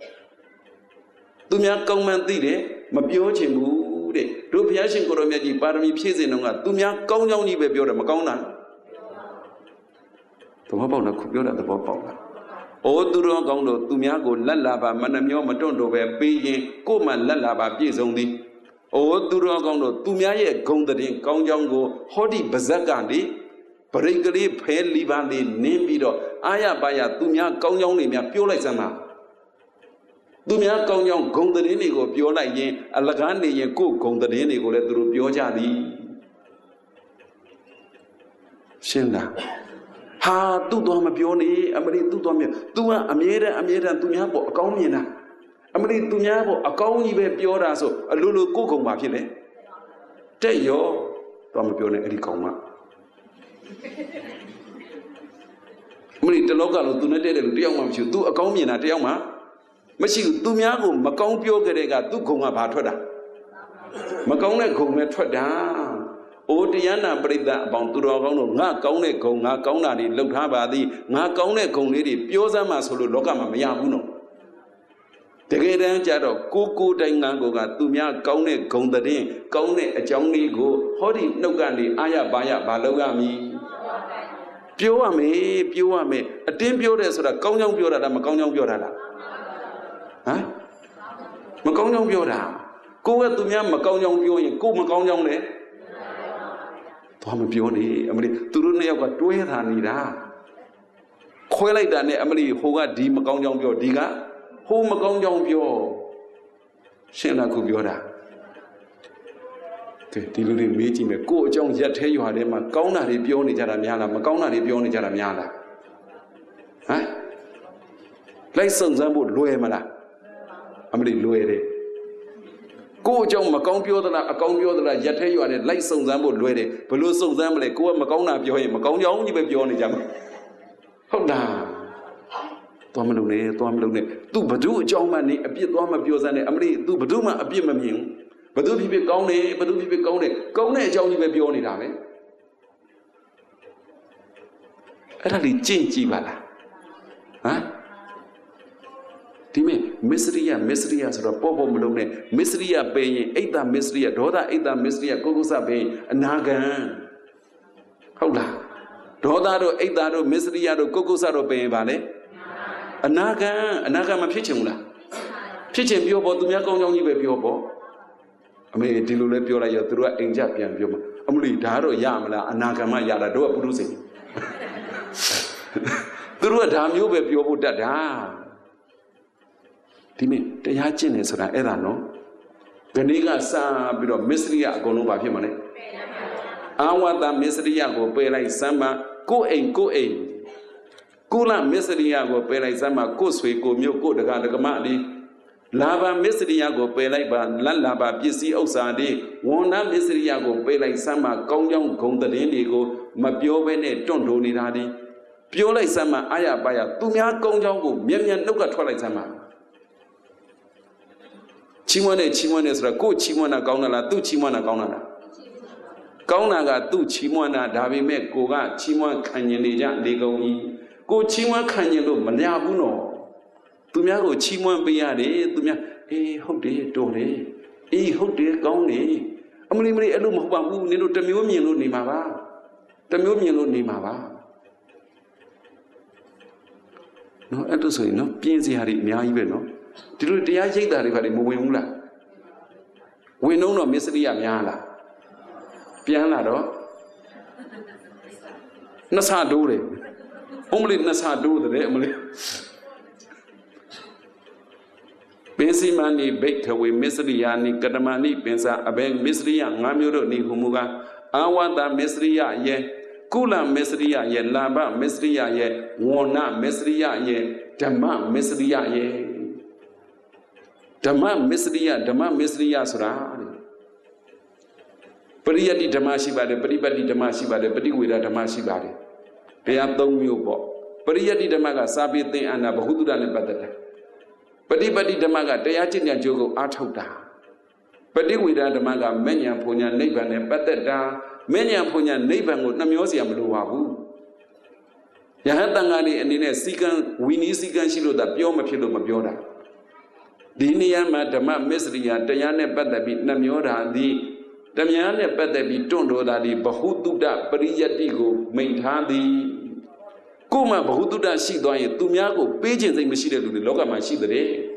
tụi nhá công mang tí đấy mà biểu chỉ vụ. Đối với nhà sinh cô làm gì ba làm gì phê gì nó ngàn, tụi nhá công nhau như vậy biểu đó mà công nào, tụi họ bảo là không biểu đó tụi họ bảo là, ô tụi nó công đó tụi nhá cô lăn là bà mà nằm nhau mà trốn đồ về bây giờ cô mà lăn là bà biết giống đi, ô tụi nó công đó tụi nhá ye công đó đi công nhau cô họ đi bắt giặc gan đi, bởi cái phải li bàn đi nên bị đó, ai bây tụi nhá công nhau này mà biểu lại sao mà tụi nhá công nhau công đó này cô biểu lại gì, alagan này cô công đó này cô lại tụi biểu ra đi, xem nào, ha tụi tôi mà biểu này, anh đi tụi tôi mà, tụi anh tụi nhá bộ công như nào, anh đi tụi nhá bộ công như vậy biểu ra số, lulu cô công bao nhiêu đấy, thế yo, tụi mà biểu này đi công mà, anh đi từ lúc nào tụi nó để được đi ông mà chịu tụi công như nào đi ông mà. Mà chỉ tụi nhá cũng mà công biểu cái này cả tụi không à bà thoát à, mà công này không phải thoát à, ô thì anh là bây giờ bằng tụi đó công ngã công này đi lâu thà bà đi ngã công này không đi biểu ra mà số lượng mà mấy ăn nó, thế cái đấy cha đó cô đánh ngã của cả tụi nhá công này không được đi công này ở trong đi của họ đi nấu cái đi ai bà lâu à mi biểu à mi, tiền biểu đấy số là công nhau biểu là mà công nhau biểu là hả? Mà công nhau biểu là cô cái tụi nhá mà công nhau biểu gì cô mà công nhau đấy, thôi mà biểu đi, anh đi tụi nó nêu cả đuôi thằng gì đó, khơi lại đàn này anh đi hồ cái đi mà công nhau biểu đi cả, hồ mà công nhau biểu, xem là cô biểu đó, thế thì lúc đi mấy chị mẹ cô trong giật thếอยู่đấy mà công nào thì biểu này chả làm nhà là mà công nào thì biểu này chả làm nhà là, hả? Lấy sừng ra một lùi mà là anh đi lùi đấy, cô trong mà công biểu đó là giật thếอยู่đấy lấy sừng ra một lùi đấy, phải lùi sừng ra mà lại cô mà công nào biểu gì mà công giống như bây biểu này chẳng, không đà, toàn mà lúc này, tu bật rú trong mà này, biết toàn mà biểu ra này, anh đi tu bật rú mà biết mà miếng, bật rú thì biết công này trong như bây biểu này làm ấy, cái đó là chính trị bà là, hả? Thì mình Mesria rồi popo một lúc này Mesria bên Aida Mesria đó là Aida Mesria cô sa bên Nagan không là đó là rồi Aida rồi Mesria rồi cô sa rồi bên bà đấy Nagan mà phía trên biểu bộ tụi nhá công nhau như vậy biểu bộ mình đi lúc này biểu là giờ tụi anh chấp nhận biểu mà ông lì đá rồi ya mà là Nagan mà ya là đó là bút gì tụi đám như vậy biểu bộ đã thì mình để hai chuyện này sao là era nó cái này cái sao bây giờ Mesria có nó bao nhiêu mà này Awa ta Mesria có về lại xem mà cô là Mesria có về lại xem mà cô suy cô miêu cô được mà đi Lava Misriya go pay like Lava PC Osade, Wona Misriya go pay like Sama, Kongyong Kong the Indigo, Mapio Bene, don't do Nidadi. Pure like Sama, Aya Baya, Tumia Kongyong, Mian Nuka Twilight Sama. Chimone is Rako, Chimona Gaunala, do Chimona Gaunala. Gaunaga do Chimona, Davi Mek, Goga, Chimon Canyanija, Legoi, go Chimon Canyano, Maniabuno. Tumia go Chimon Biade, Tumia, hope they do they, hope they gone. Only Elum Babu, Nino Tamumian Nimava, Tamumian Nimava. No, I don't say no, Piensi had it near even no. Did the I take that if I remove we know no misery Amiala. Piana do Nasa do it. Only Nasa do the Emily. Pensi mani baked away misery yani Katamani pensa abeng misery and Namuro ni Humuga. I want that misery ye. Kula Mesria ye, Laba Mesria ye, Wona Mesria ye, Dama Mesria ye. Dama Mesria Sura. Periadi Damashi by the Peribadi Damashi by the Periguida Damashi by the. They are done you bo. Periadi Damaga Sabi thing and a Bahuda and Badata. Peribadi Damaga, they are Tina Jogo Artota. Periguida Damaga, Menya Punya neighbor and Badata. Many Aponia neighbor would Namiosia Mluabu. Yahatangani and in a second, Winnie Sigan Shilo da Pioma Pilo Mabioda. Diniama Dama Mesria, Diana Badabi Namioda, the Damiana Badabi Tondo, the Bahududa, Paria Digo, Maintandi Kuma Bahududa Shidoy, Tumiago, Pages and Machida to the Loga Machida.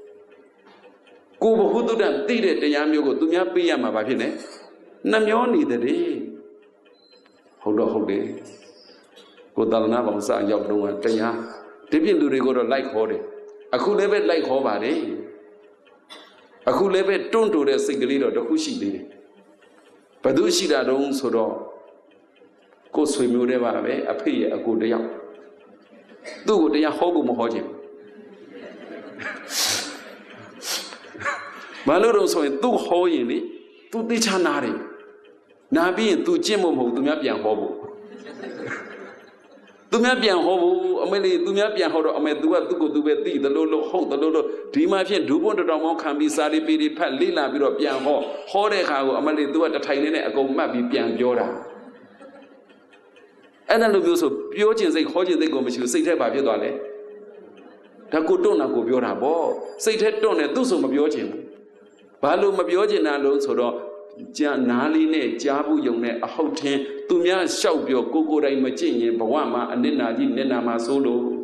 Go Bahududa, Tide, the Yamio, Tumia Piama Babine. Namioni the day. Hold on. Go down now on San Yabno and Taya. Tipping to go to like Hode. I could never like Hobade. I could never turn to the single leader, the Hushi did. But do she that owns so door? Go swim you never away, a pay a good day out. Do the Hogum Hojim. Maloro so in 2 hoyini, 2 dichanari. Nabi to Jimmo to Mapian Hobo. To Mapian Hobo, Amelie, to Mapian Hobo, Amedua, to go to bed, the Lolo, hold the Lolo, Dimapian, do want to Ramon can be Sally Piri, Pat Lila, Biro Pian Ho, Horeha, Amelie, do at the tiny go Mapi Pian Jora. And then the views of Piojins, they hold you, they go, Monsieur, say that by your dollar. Takutona go Biora Bo, say that don't do some of your gym. Balu Mabiojin and also. Janali, Jabu Yone, a hotel, Tumia, Shaubio, Gogorai Machin, Bawama, and Nenama Solo.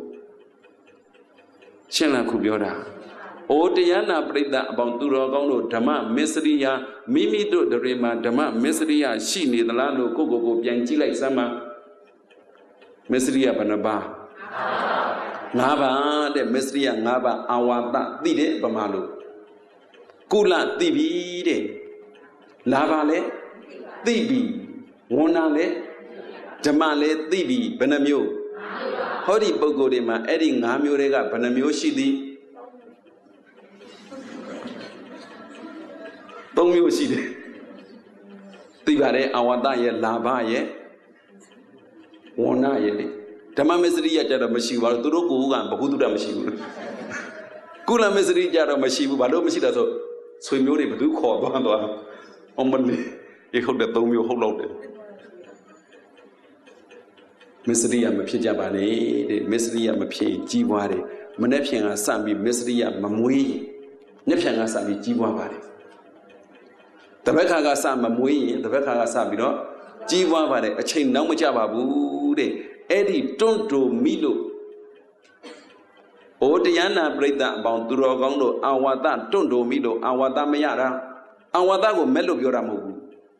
Shana Kubiora. O Diana Breda about Duragono, Dama, Mesria, Mimi do the Rema, Dama, Mesria, Shini, the Lando, Gogo, Bianchi like Sama. Mesria Banaba. Nava, the Mesria, Nava, Awata, Dide, Bamalu. Kula, Divide. Lavale, Tibi, Wonale, Jamale, Tibi, Benamio. Hori Bogodema, adding Namurega, Benamio Shidi. Tomio Shidi. Tibare, Awadaye, Lavaye, Wonaye. Tamamesria Jada Mashiva, Turuku, and Bahuda Mashivu. Kula Mesri Jada Mashivu, Bado Mashida, so you do call Bando. Only you hold the Tomio hold out. Misria Mapijabani, the Misria Mapi, Jiwari, Manepian Sami, Misria Mamui, Nepian Sami, Jiwari. The Vekaga Sam Mamui, the Vekaga Sabino, Jiwari, a chain Namujaba Bude, Eddie Tonto Milo. O Diana break that bound to Rogondo, Awada, Tonto Milo, Awada Mayara. Awadago Melo Yoramu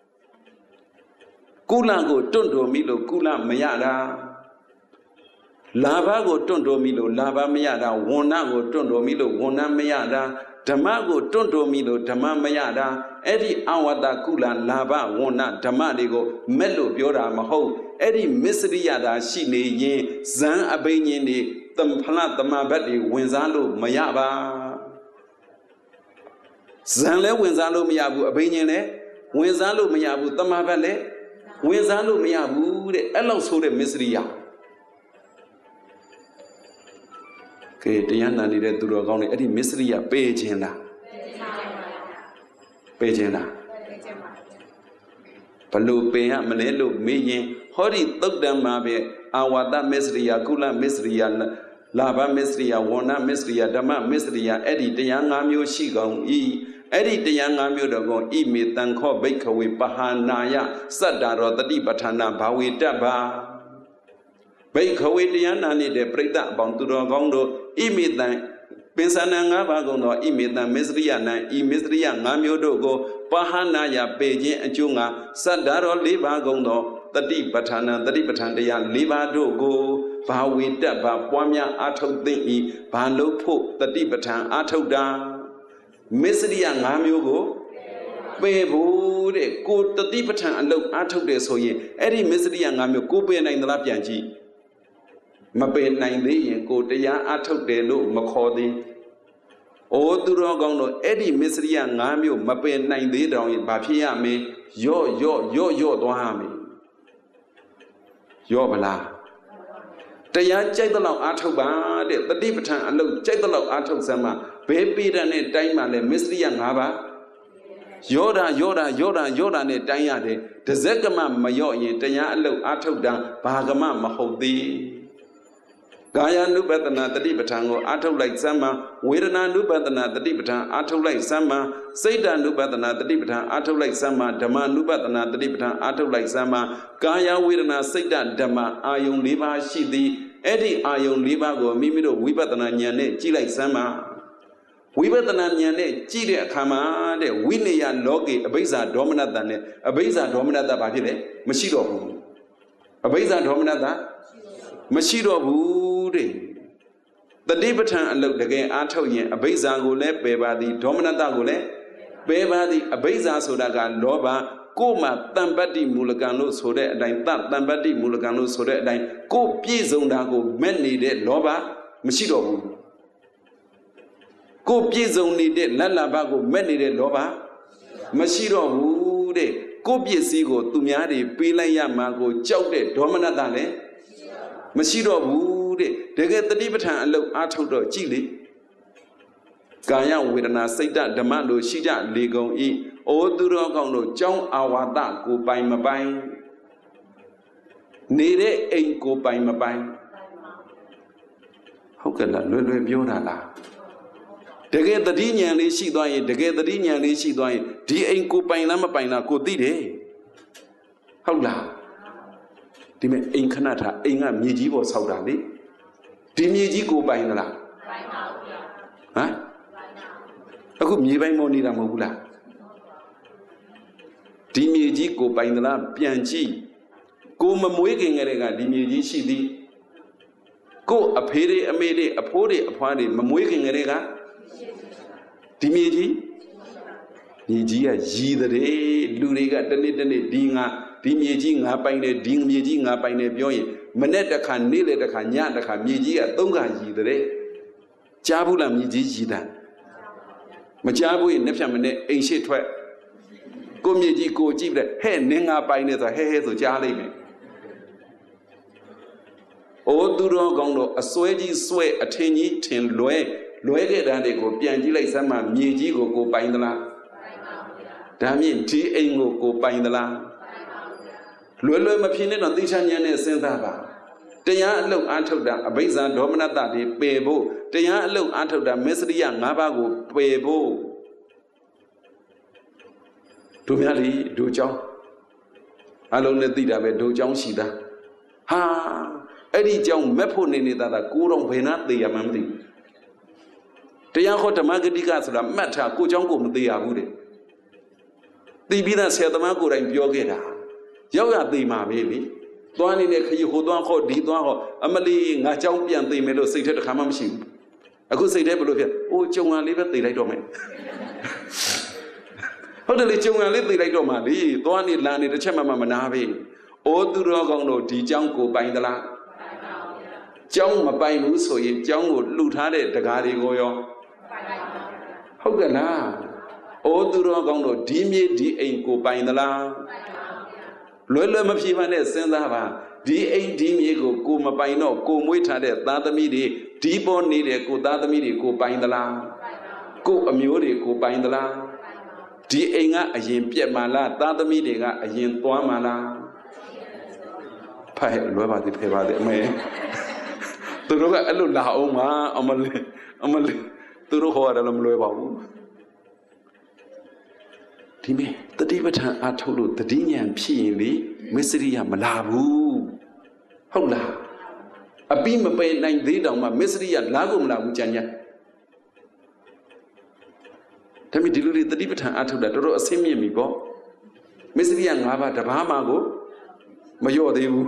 Kulango Tondo Milo Kula Mayada Lavago Tondo Milo Lava Mayada Wonago Tondo Milo Wona Mayada Tamago Tondo Milo Tama Mayada Eddie Awada Kula Lava Wona Tamadigo Melo Yora Maho Eddie Misriada Shine Yin Zan Abayini Tampala Tamabati Wenzalo Mayaba Zanle Winzalo Miabu, Abiniane, Winzalo Miabu, Tamavale, Winzalo Miabu, the Elos Hood Misria. Okay, Diana needed to go on any Misria, Pagina. Pagina. Palupea, Manelo, Mayin, Hori took them Mabe, Awada Misria, Kula Misria, Lava Misria, Wana Misria, Dama Misria, Eddie, the young Amio Shigon, E. Eddie, the young Amio go, E. Me, Tanko, Baker with Bahanaya, Sadaro, the Dibatana, Bawi Daba. Baker with the Yanani, the Preda, Bontudo Gondo, E. Me, than Pensana Bagono, E. Me, than Misriana, E. Misria, Namio Dogo, Bahanaya, Beijing and Junga, Sadaro, Liva Gondo, the Dibatana, Liva Dogo. Bawi Daba, Pamia, Ato Dingy, Bando Po, the Dibatan, Ato Da, Misria Namiogo, Bebo, good the Dibatan and look Ato de Soye, Eddie Misria Namio, go be nine the Lapianji. Mabe 9 day, go the Ya Ato de Lo, Maccordi. O Durogono, Eddie Misria Namio, Mabe 9 day down in Bapia me, yo, Dohami. Yo, Bala. Taya check the law Atoba, the deep time and look check the law Atok Sama, baby and a diamond, Misri and Haba. Yoda, ne Dayade, the Zegama Mayo, Taya look Atoda, Bahagama Mahodi. Gaya Nubatana, the Dibatango, Ato like Sama, Wedana Nubatana, the Dibatan, Ato like Sama, Seda Nubatana, the Dibatan, Ato like Sama, Dama Nubatana, the Dibatan, Ato like Sama, Gaya Wedana, Seda Dama, Ayun Liva, Shidi, Eddie Ayun Liva, go Mimido, Wibatana Yane, Chile Sama. Wibatana Yane, Chile Kama, the Winnie and Logi, a Beza Domina than a Beza Domina da Babile, Mashido. A Beza Domina da Mashido. The Dibatan and looked again, Atoyan, a Bezangole, Beba, Dominata Gole, Beba, a Beza Sodaga, Loba, Goma, Tambati Mulagano Sode, Dine, Tambati Mulagano Sode, Dine, Go Piezondago, many dead Loba, Mashido. Go Piezoni dead, Lalabago, many dead Loba, Mashido, Go Piesigo, Tumiari, Pilaya Mago, Chowde, Dominatale, Mashido. They get the Dibatan and look Ato Chile. Gaya with an Aseta, Damando, Shija, Lego E. O Durogono, John Awada, go by my bine. Nere ain't go by my bine. How can I learn with Yonala? They get the Dinian, she doing, they get the Dinian, she doing. D ain't go by Namapina, go did. How la? Dime in Canada, in a medieval Saudali. Dimiji go by the la. Huh? A good me by Monida Mobula. Dimiji go by the la, Pianchi. Go Mamuiking Erega, Dimiji Shidi. Go a pere, a made a pode, a party, Mamuiking Erega. Dimiji Nijia, G the day, Luriga, Danitane, Dinga. Dimiji, Hapaine, Ding Miji, Hapaine Bioy, Manetta can nail it a canya, the Kamiji, Tonga Yidre, Jabula Miji Jida. Majabu in Nepshamane, ancient twat. Go Miji, go Jib, hen, Ninga Pine, the hair to Jali. O Duro Gondo, a sweaty sweat, a tiny tin loe, and they go Piangila Sama, Miji go by the la. Damien T. Ango go by the la. Lulu Mapin on the Shanian Sensaba. Taya look until that a Beza Dominata de Pebo. Taya look until that Mesria Nabago Pebo. To me, do John. Alone the Dida, do John Shida. Ha! Eddie John Meponini that a good on Penat the Yamandi. Taya Hota Magadigas, the matter, go Jongo the Abude. The Bina said the Mago and Biogeta. Yoga the ma baby. Tuani ne you hold on for Didon, Emily, Nachampian, the middle seated Hamamshim. I could say, oh, Chunga live at the right domain. How do they Chunga live the right domain? Tuani landed the Chamamanavi. O Durogono, Di Janko by the la. Jang Mabai Muso, Jang would loot had it, the Gadi Goyo. How can I? ô tu ro gong do di mi di ain ko pai da la lue ma phi ma ne sin da ba di ain di mi ko ma pai no ko mwe tha de ta thami de di po ni de ko ta thami de ko pai da la ko a myo de ko pai da la di ain ga a yin pyet ma la ta thami de ga a yin twa ma la phai lue ba ti phai ba de me tu ro ga a lu la ông ma amale tu ro ho da la ma lue ba buဒီမဲ့တတိပဋ္ဌာန်အထုတ်လို့တတိဉာဏ်ဖြစ်ရင်လေမစ္စရိယမလာဘူးဟုတ်လားအပိမပယ်နိုင်သေးတောင်မှမစ္စရိယလာကိုမလာဘူးကြံ့ညဒါပေမဲ့ဒီလိုလေတတိပဋ္ဌာန်အထုတ်တာတော်တော်အဆင့်မြင့်ပြီပေါ့မစ္စရိယ၅ပါးတပါးမှကိုမလျော့သေးဘူး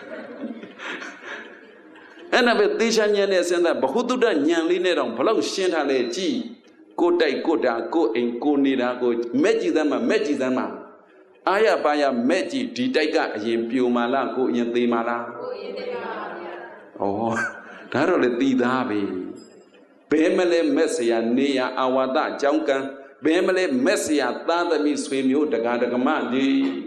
အဲ့ဒါပဲသေချာဉာဏ်နဲ့စဉ်းစားဘဟုတုတ္တဉာဏ်လေးနဲ့တော့ဘလောက်ရှင်းထားလဲကြည့်ကိုတိုက်ကိုတာကိုအိမ်ကိုနေတာကိုမဲ့ကြည့်သမ်းမှာမဲ့ကြည့်သမ်းမှာအာရပါရမဲ့ကြည့်ဒီတိုက်ကအရင်ပြိုမာလားကိုအရင်သေးမာလားကိုအရင်သေးပါဗျာဩဒါတော့လေတည်သားပဲဘယ်မလဲမက်ဆရာနေရအာဝါဒအကြောင်းကံဘယ်မလဲမက်ဆရာသားသမီးဆွေမျိုးတကားတကမဒီ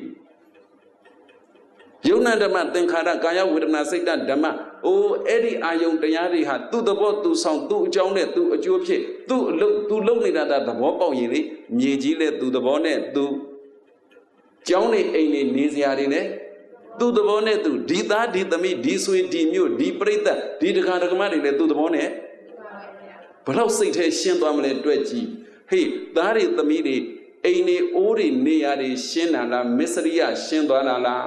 ယုံနာဓမ္မသင်္ခါရကာယဝေဒနာစိတ်ဓမ္မအိုးအဲ့ဒီအာယုံတရားတွေဟာသူ့သဘောသူဆောင်သူ့အကြောင်းနဲ့သူ့အကျိုးဖြစ်သူ့အလုပ်သူလုပ်နေတာသဘောပေါက်ရင်လေမြေကြီးလဲသူ့သဘောနဲ့သူကြောင်းနေအိမ်နေနေစရာတွေနဲ့သူ့သဘောနဲ့သူဒီသားဒီသမီးဒီဆွေဒီမျိုးဒီပြိဿဒီတကားတကမတွေလဲသူ့သဘောနဲ့ဘလောက်စိတ်ထဲရှင်းသွားမလဲတွေ့ကြည့်ဟေးသားတွေသမီးတွေအိမ်နေအိုးတွေနေရာတွေရှင်းတာလားမစ္စရိယရှင်းသွားတာလား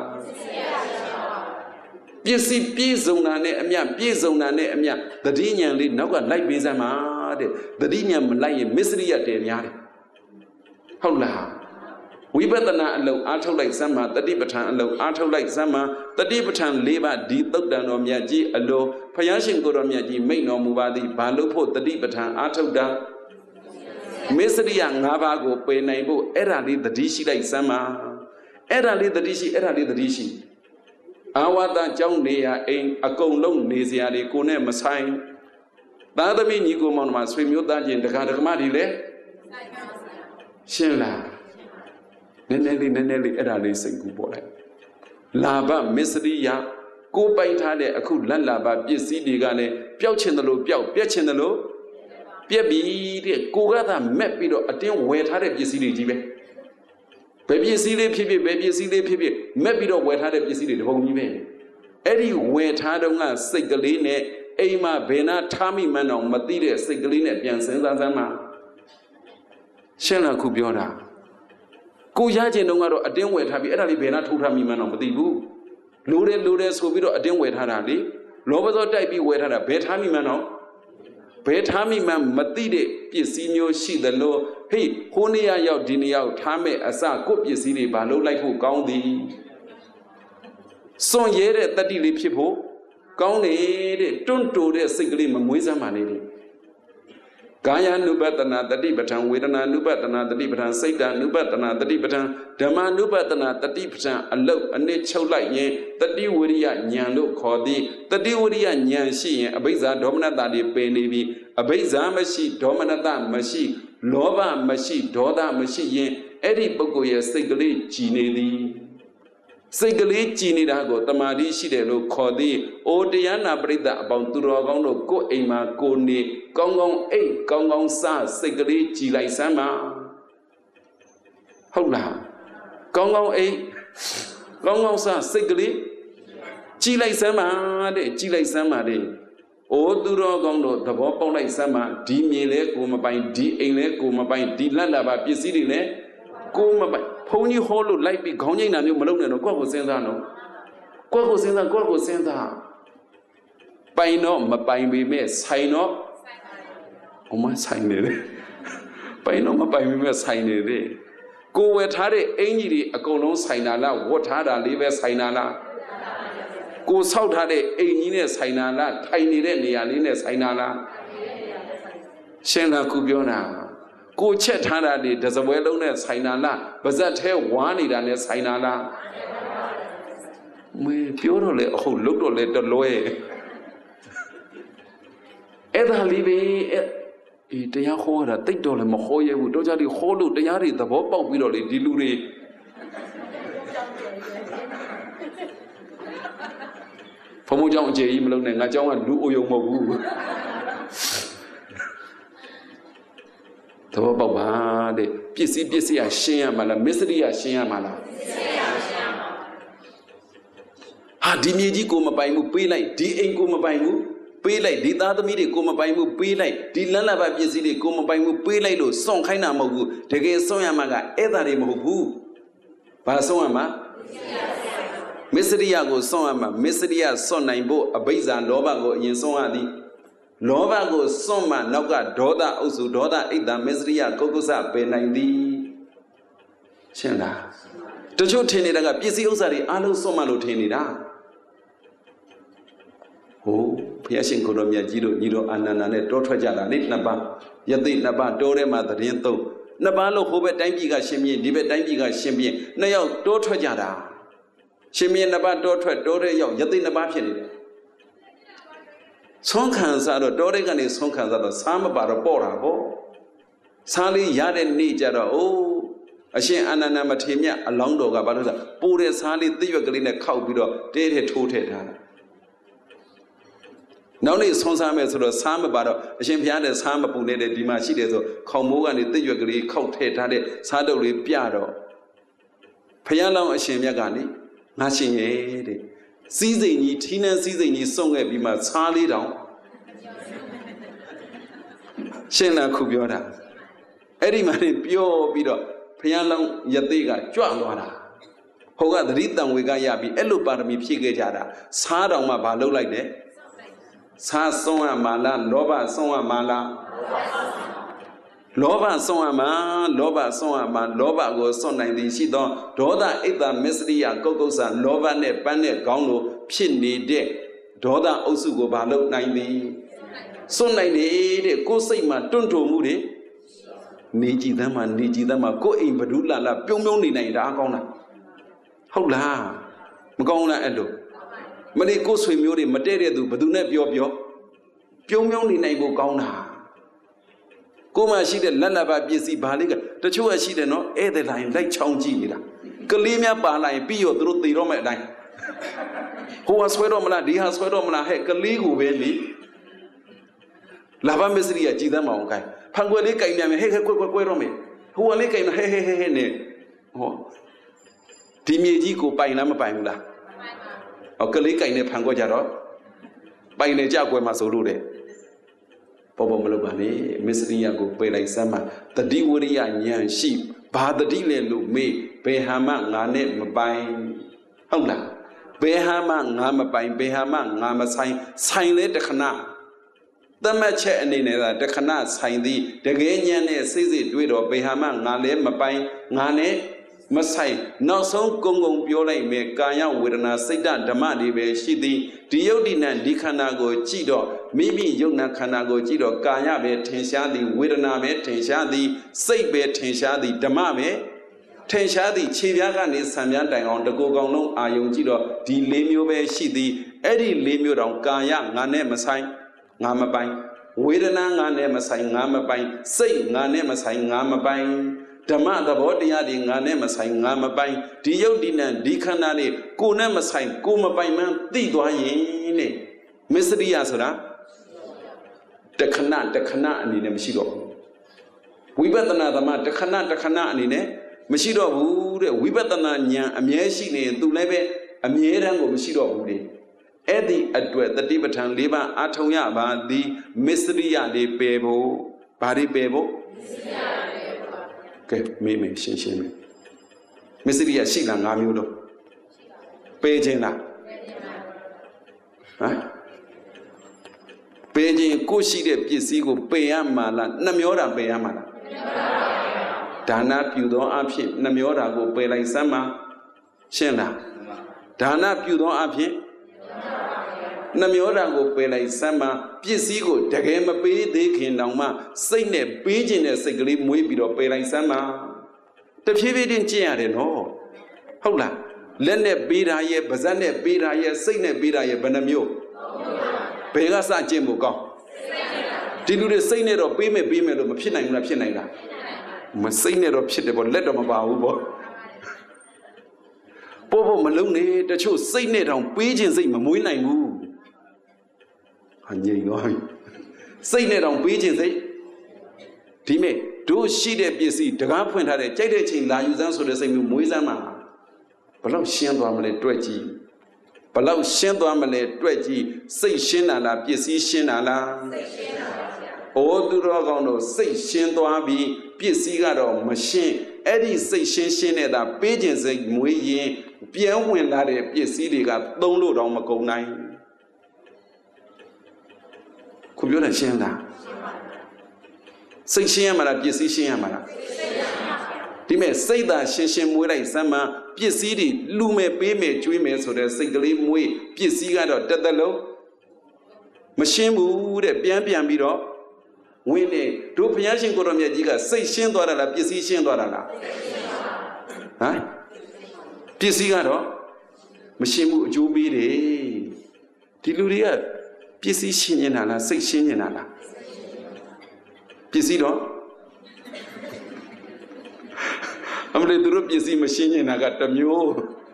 ပစ္စည်းပြည့်စုံတာနဲ့အမြပြည့်စုံတာနဲ့အမြတတိညာလေးနောက်ကလိုက်ပေးစမ်းပါတဲ့တတိညာမလိုက်ရင်မစ္စရိယတည်များတယ်ဟုတ်လားဝိပဿနာအလုံးအားထုတ်လိုက်စမ်းပါတတိပဋ္ဌာန်အလုံးအားထုတ်လိုက်စမ်းပါတတိပဋ္ဌာန်၄ပါးဒီသုတ်တန်တော်မြတ်ကြီးအလုံးဘုရားရှင်ကိုယ်တော်မြတ်ကြီးမိန့်တော်မူပါသည်ဘာလို့ဖို့တတိပဋ္ဌာန်အားထုတ်တာမစ္စရိယ၅ပါးကိုပယ်နိုင်ဖို့အဲ့ဒါလေးတတိရှိလိုက်စမ်းပါအဲ့ဒါလေးတတိရှိအဲ့ဒါလေးတတိရှိအာဝါဒကြောင့်နေရအိမ်အကုန်လုံးနေစရာတွေကိုနဲ့မဆိုင်သာသမီညီကိုမောင်နှမဆွေမျိုးသားချင်းတခါတခါမှဒီလေရှင်းလားနည်းနည်းလေးအဲ့ဒါလေးစိတ်ကူပေါ်လိုက်လာဘမစ္စရိယကိုပိုင်ထားတဲ့အခုလက်လာဘပစ္စည်းတွေကလည်းပျောက်ချင်တယ်လို့ပျောက်ပြက်ချင်တယ်လို့ပြက်ပြီတဲ့ကိုကသာမက်ပြီးတော့အတင်းဝယ်ထားတဲ့ပစ္စည်းတွေကြီးပဲဘယ်ပစ္စည်းလေးဖြစ်ဖြစ်ဘယ်ပစ္စည်းလေးဖြစ်ဖြစ်မက်ပြီးတော့ဝယ်ထားတဲ့ပစ္စည်းတွေတပုံကြီးပဲအဲ့ဒီဝယ်ထားတော့ကစိတ်ကလေးနဲ့အိမ်မှာဘယ်နာထားမိမှန်းတော့မသိတဲ့စိတ်ကလေးနဲ့ပြန်စဉ်းစားစမ်းပါရှင်းလားခုပြောတာကိုရခြင်းတော့ကတော့အတင်းဝယ်ထားပြီးအဲ့ဒါလေးဘယ်နာထိုးထားမိမှန်းတော့မသိဘူးလိုတယ်ဆိုပြီးတော့အတင်းဝယ်ထားတာလေလောဘစောတိုက်ပြီးဝယ်ထားတာဘယ်ထားမိမှန်းတော့ဘယ်ထားမိမှမသိတဲ့ပစ္စည်းမျိုးရှိသလိုဟေးဟိုနေရာရောက်ဒီနေရာကိုထားမဲ့အစကိုပစ္စည်းတွေဘာလို့လိုက်ဖို့ကောင်းသည်စွန့်ရဲတဲ့တတိလေးဖြစ်ဖို့ကောင်းနေတဲ့တွန့်တိုတဲ့စိတ်ကလေးမမွေးစမ်းပါနဲ့လေကာယ ानु ပတနာတတိပဋ္ဌာန်ဝေဒနာ ानु ပတနာတတိပဋ္ဌာန်စိတ် ानु ပတနာတတိပဋ္ဌာန်ဓမ္မ ानु ပတနာတတိပဋ္ဌာန်အလုတ်အနစ်ချုပ်လိုက်ရင်တတိဝရိယဉာဏ်လို့ခေါ်သည်တတိဝရိယဉာဏ်ရှိရင်အဘိဇ္ဇာဒေါမနတတွေပယ်နေပြီအဘိဇ္ဇာမရှိဒေါမနတမရှိလောဘမရှိဒေါသမရှိရင်အဲ့ဒီပုဂ္ဂိုလ်ရဲ့စိတ်ကလေးကြည်နေသည်စိတ်ကလေးကြည်နေတာကိုတမာတိရှိတယ်လို့ခေါ်သည်။အိုတရားနာပရိသတ်အပေါင်းသူတော်ကောင်းတို့ကိုယ်အိမ်မှာကိုနေကောင်းကောင်းအိတ်ကောင်းကောင်းစားစိတ်ကလေးကြည်လိုက်စမ်းပါဟုတ်လားကောင်းကောင်းအိတ်ကောင်းကောင်းစားစိတ်ကလေးကြည်လိုက်စမ်းပါတဲ့ကြည်လိုက်စမ်းပါတဲ့အိုသူတော်ကောင်းတို့သဘောပေါက်လိုက်စမ်းပါဒီမြေလဲကိုမပိုင်ဒီအိမ်လဲကိုမပိုင်ဒီလက်လာပါပစ္စည်းတွေလဲကိုမပိုင်ဘုန်းကြီးဟောလို့လိုက်ပြီးခေါင်းငိမ့်တာမျိုးမလုပ်နဲ့တော့ကိုယ့်ကိုစဉ်းစားနော်ကိုယ့်ကိုစဉ်းစားပိုင်တော့မပိုင်ပေမဲ့ဆိုင်တော့အမဆိုင်နေတယ်ပိုင်တော့မပိုင်ပေမဲ့ဆိုင်နေတယ်ကိုဝယ်ထားတဲ့အင်ကြီးတွေအကုန်လုံးဆိုင်တာလားဝတ်ထားတာလေးပဲဆိုင်တာလားကိုဆောက်ထားတဲ့အင်ကြီးနဲ့ဆိုင်တာလားထိုင်နေတဲ့နေရာလေးနဲ့ဆိုင်တာလားရှင်းလားခုပြောတာကိုချက်ထားတာတွေတစပွဲလုံးနဲ့ဆိုင်တာလားပါဇက်ထဲဝါနေတာနဲ့ဆိုင်တာလားမေပြောတော့လေအခုလုတ်တော့လေတလွဲအဲ့ဒါလေးပဲတရားဟောတာတိတ်တော်လည်းမဟောရဘူးတော့ကြတယ်ဟောလို့တရားတွေသဘောပေါက်ပြီးတော့လေဒီလူတွေဘုံဘုံကြောင့်အခြေကြီးမလုံးနဲ့ငါเจ้าကလူအိုယုံမဟုတ်ဘူးသဘောပေါက်ပါတဲ့ပစ္စည်းရရှင်းရမှာလားမစ္စရိယရှင်းရမှာလားဟာဒီမြေကြီးကိုမပိုင်ဘူးပေးလိုက်ဒီအိမ်ကိုမပိုင်ဘူးပေးလိုက်ဒီသားသမီးတွေကိုမပိုင်ဘူးပေးလိုက်ဒီလန်းလာပါပစ္စည်းတွေကိုမပိုင်ဘူးပေးလိုက်လို့စွန့်ခိုင်းတာမဟုတ်ဘူးတကယ်စွန့်ရမှာကအဲ့ဒါတွေမဟုတ်ဘူးဘာစွန့်ရမှာမစ္စရိယကိုစွန့်ရမှာမစ္စရိယစွန့်နိုင်ဖို့အဘိဇာလောဘကိုအရင်စွန့်ရသည်လောဘကိုစွန့်မှနောက်ကဒေါသအုပ်စုဒေါသအိတ်တာမစ္စရိယကုက္ကုစပယ်နိုင်သည်ရှင်းလားတချို့ထင်နေတာကပစ္စည်းဥစ္စာတွေအားလုံးစွန့်မှလို့ထင်နေတာဟိုဘုရားရှင်ကိုတော်မြတ်ကြီးတို့ညီတော်အာနန္ဒာနဲ့တောထွက်ကြတာလေနှစ်ပါးယသိနှစ်ပါးတောထဲမှာသတင်းသုံးနှစ်ပါးလို့ဟိုဘက်တိုင်းပြည်ကရှင်ပြင်းဒီဘက်တိုင်းပြည်ကရှင်ပြင်းနှစ်ယောက်တောထွက်ကြတာရှင်ပြင်းနှစ်ပါးတောထွက်တောထဲရောက်ယသိနှစ်ပါးဖြစ်နေတယ်ဆုံးခံစားတော့တောထဲကနေဆုံးခံစားတော့စားမပါတော့ပေါ့တာပေါ့စားလေးရတဲ့နေ့ကြတော့အိုးအရှင်အာနန္ဒာမထေရမြတ်အလောင်းတော်ကဘာလို့ဆိုပိုးတဲ့စားလေးသိရွက်ကလေးနဲ့ခောက်ပြီးတော့တဲထဲထိုးထည့်ထားတာနောက်နေ့ဆုံးစားမယ်ဆိုတော့စားမပါတော့အရှင်ဘုရားတဲ့စားမပူနေတဲ့ဒီမှာရှိတယ်ဆိုခေါင်မိုးကနေသိရွက်ကလေးခောက်ထည့်ထားတဲ့စားတုပ်လေးပြတော့ဘုရားလောင်းအရှင်မြတ်ကနေငါရှင်ရဲ့တဲ့စီးစိမ်ကြီးထီးနှန်းစီးစိမ်ကြီးစွန့်ခဲ့ပြီးမှစားလေးတောင်ရှင်လာခုပြောတာအဲ့ဒီမှာနေပြောပြီးတော့ဘုရားလောင်းယသိကကြွသွားတာဟိုကသတိတံဝေကရပြီးအဲ့လိုပါရမီဖြည့်ခဲ့ကြတာစားတောင်မှဘာလုပ်လိုက်လဲစားဆုံးရမှာလားလောဘဆုံးရမှာလားလောဘဆုံးရမှာလောဘဆုံးရမှာလောဘကိုစွန့်နိုင်သည်ရှိသောဒေါသအိတ်တာမစ္စရိယကုက္ကုဆာလောဘနဲ့ပန်းနဲ့ခေါင်းလိုဖြစ်နေတဲ့ဒေါသအုပ်စုကိုဘာလုပ်နိုင်သည်စွန့်နိုင်တဲ့ကိုယ်စိတ်မှာတွန့်တိုမှုတွေနေကြည်သမ်းမှာကိုယ်အိမ်ဘဒုလာပြုံးနေနိုင်တာအကောင်းလားဟုတ်လားမကောင်းလားအဲ့လိုမလေးကိုယ်ဆွေမျိုးတွေမတည့်တဲ့သူဘယ်သူနဲ့ပြောပြုံးနေနိုင်ဖို့ကောင်းတာကိုယ်မှရှိတဲ့လက်လက်ပါပစ္စည်းဘာလေးကတချို့ကရှိတယ်နော်ဧည့်သည်လာရင်လိုက်ချောင်းကြည့်နေတာကလေးများပါလာရင်ပြီးရောသူတို့သေတော့မဲ့အတိုင်းဟိုဟာဆွဲတော့မလားဒီဟာဆွဲတော့မလားဟဲ့ကလေးကိုပဲလေလာဘမစ္စရိယကြည်သမ်းမအောင်ခိုင်းဖန်ခွေလေးကြိုင်မြန်ဟဲ့ကွဲတော့မယ်ဟိုကလေးကြိုင်ဟဲ့နဲ့ဟောဒီမြေကြီးကိုပိုင်လားမပိုင်ဘူးလားကလေးကြိုင်နဲ့ဖန်ခွက်ကြတော့ပိုင်နေကြကွယ်မှာဆိုလို့တဲ့ပေါ်မလုပ်ပါနဲ့မစ္စရိယကိုပယ်လိုက်စမ်းပါတတိဝရိယဉာဏ်ရှိဘာတတိလဲလို့မေးဘယ်ဟာမှငါနဲ့မပိုင်ဟုတ်လားဘယ်ဟာမှငါမပိုင်ဘယ်ဟာမှငါမဆိုင်လဲတခဏတမတ်ချက်အနေနဲ့တခဏဆိုင်သည်တကယ်ဉာဏ်နဲ့စိတ်တွေးတော့ဘယ်ဟာမှငါလည်းမပိုင်ငါနဲ့မဆိုင်နောက်ဆုံးကုံပြောလိုက်မယ်ကာယဝေဒနာစိတ်ဓမ္မတွေပဲရှိသည်ဒီယုတ်တိနဲ့ဒီခန္ဓာကိုကြည့်တော့မိမိယုတ်နာခန္ဓာကိုကြည့်တော့ကာယပဲထင်ရှားသည်ဝေဒနာပဲထင်ရှားသည်စိတ်ပဲထင်ရှားသည်ဓမ္မပဲထင်ရှားသည်ခြေပြားကနေဆံပြားတိုင်အောင်တကူကောင်လုံးအာယုံကြည့်တော့ဒီ၄မျိုးပဲရှိသည်အဲ့ဒီ၄မျိုးတောင်ကာယငါနဲ့မဆိုင်ငါမပိုင်ဝေဒနာငါနဲ့မဆိုင်ငါမပိုင်စိတ်ငါနဲ့မဆိုင်ငါမပိုင်ဓမ္မသဘောတရားတွေငါနဲ့မဆိုင်ငါမပိုင်ဒီယုတ်ဒီနဲ့ဒီခန္ဓာတွေကိုနဲ့မဆိုင်ကိုမပိုင်မှန်းသိသွားရင်တဲ့မစ္စရိယဆိုတာတခဏအနေနဲ့မရှိတော့ဘူးဝိပဿနာသမတခဏအနေနဲ့မရှိတော့ဘူးတဲ့ဝိပဿနာဉာဏ်အမြဲရှိနေရင်သူလည်းပဲအမြဲတမ်းကိုမရှိတော့ဘူးတဲ့အဲ့ဒီအတွက်တတိပဋ္ဌာန်၄ပါးအာထုံရပါသည်မစ္စရိယတွေပယ်ဖို့ဘာတွေပယ်ဖို့ကဲမေးရှင်းမေးမစ္စရိယရှိလား၅မျိုးလုံးပေးခြင်းလားဟမ်ပေးခြင်းကိုရှိတဲ့ပစ္စည်းကိုပယ်ရမှာလားနှမျောတာပယ်ရမှာလားဒါနပြုသောအဖြစ်နှမျောတာကိုပယ်လိုက်စမ်းပါရှင်းလားဒါနပြုသောအဖြစ်နှမျောတာကိုပယ်လိုက်စမ်းပါပစ္စည်းကိုတကယ်မပေးသေးခင်တောင်မှစိတ်နဲ့ပေးခြင်းတဲ့စိတ်ကလေးမွေးပြီးတော့ပယ်လိုက်စမ်းပါတဖြည်းဖြည်းချင်းကျင့်ရတယ်နော်ဟုတ်လားလက်နဲ့ပေးတာရဲ့ပါးစပ်နဲ့ပေးတာရဲ့စိတ်နဲ့ပေးတာရဲ့ဘယ်နှမျိုးဘယ်ကစကျင့်ဖို့ကောင်းဒီလူတွေစိတ်နဲ့တော့ပေးမယ်လို့မဖြစ်နိုင်ဘူးလားဖြစ်နိုင်လားမစိတ်နဲ့တော့ဖြစ်တယ်ပေါ့လက်တော့မပါဘူးပေါ့ပို့မလုံးနဲ့တချို့စိတ်နဲ့တောင်ပေးခြင်းစိတ်မမွေးနိုင်ဘူးဟာငြိမ်သွားပြီစိတ်နဲ့တောင်ပေးခြင်းစိတ်ဒီမဲ့တို့ရှိတဲ့ပစ္စည်းတကားဖွင့်ထားတဲ့ကြိုက်တဲ့ချိန်လာယူစမ်းဆိုတဲ့စိတ်မျိုးမွေးစမ်းမှာဘလောက်ရှင်းသွားမလဲတွက်ကြည့်ဘလောက်ရှင်းသွားမလဲတွက်ကြည့်စိတ်ရှင်းတာလားပစ္စည်းရှင်းတာလားစိတ်ရှင်းတာပါဗျာ။အိုးသူတော်ကောင်းတို့စိတ်ရှင်းသွားပြီးပစ္စည်းကတော့မရှင်းအဲ့ဒီစိတ်ရှင်းနေတာပေးခြင်းစိတ်မွေးရင်ပြန်ဝင်လာတဲ့ပစ္စည်းတွေကသုံးလို့တော့မကုန်နိုင်ခုပြောတယ်ရှင်းလားစိတ်ရှင်းရမှာလားပစ္စည်းရှင်းရမှာလားဒီမဲ့စိတ်သာရှင်းမွေးလိုက်စမ်းမပစ္စည်းတွေလူမဲ့ပေးမဲ့ကျွေးမဲ့ဆိုတဲ့စိတ်ကလေးမွေးပစ္စည်းကတော့တက်တက်လုံးမရှင်းဘူးတဲ့ပြန်ပြီးတော့ဝင်းနေတို့ဘုရားရှင်ကိုတော်မြတ်ကြီးကစိတ်ရှင်းသွားတာလားပစ္စည်းရှင်းသွားတာလားဟမ်ပစ္စည်းကတော့မရှင်းဘူးအကျိုးပေးတယ်ဒီလူတွေကပစ္စည်းရှင်းနေတာလားစိတ်ရှင်းနေတာလားပစ္စည်းတော့အမလေးသူတို့ပစ္စည်းမရှင်းနေတာကတမျိုး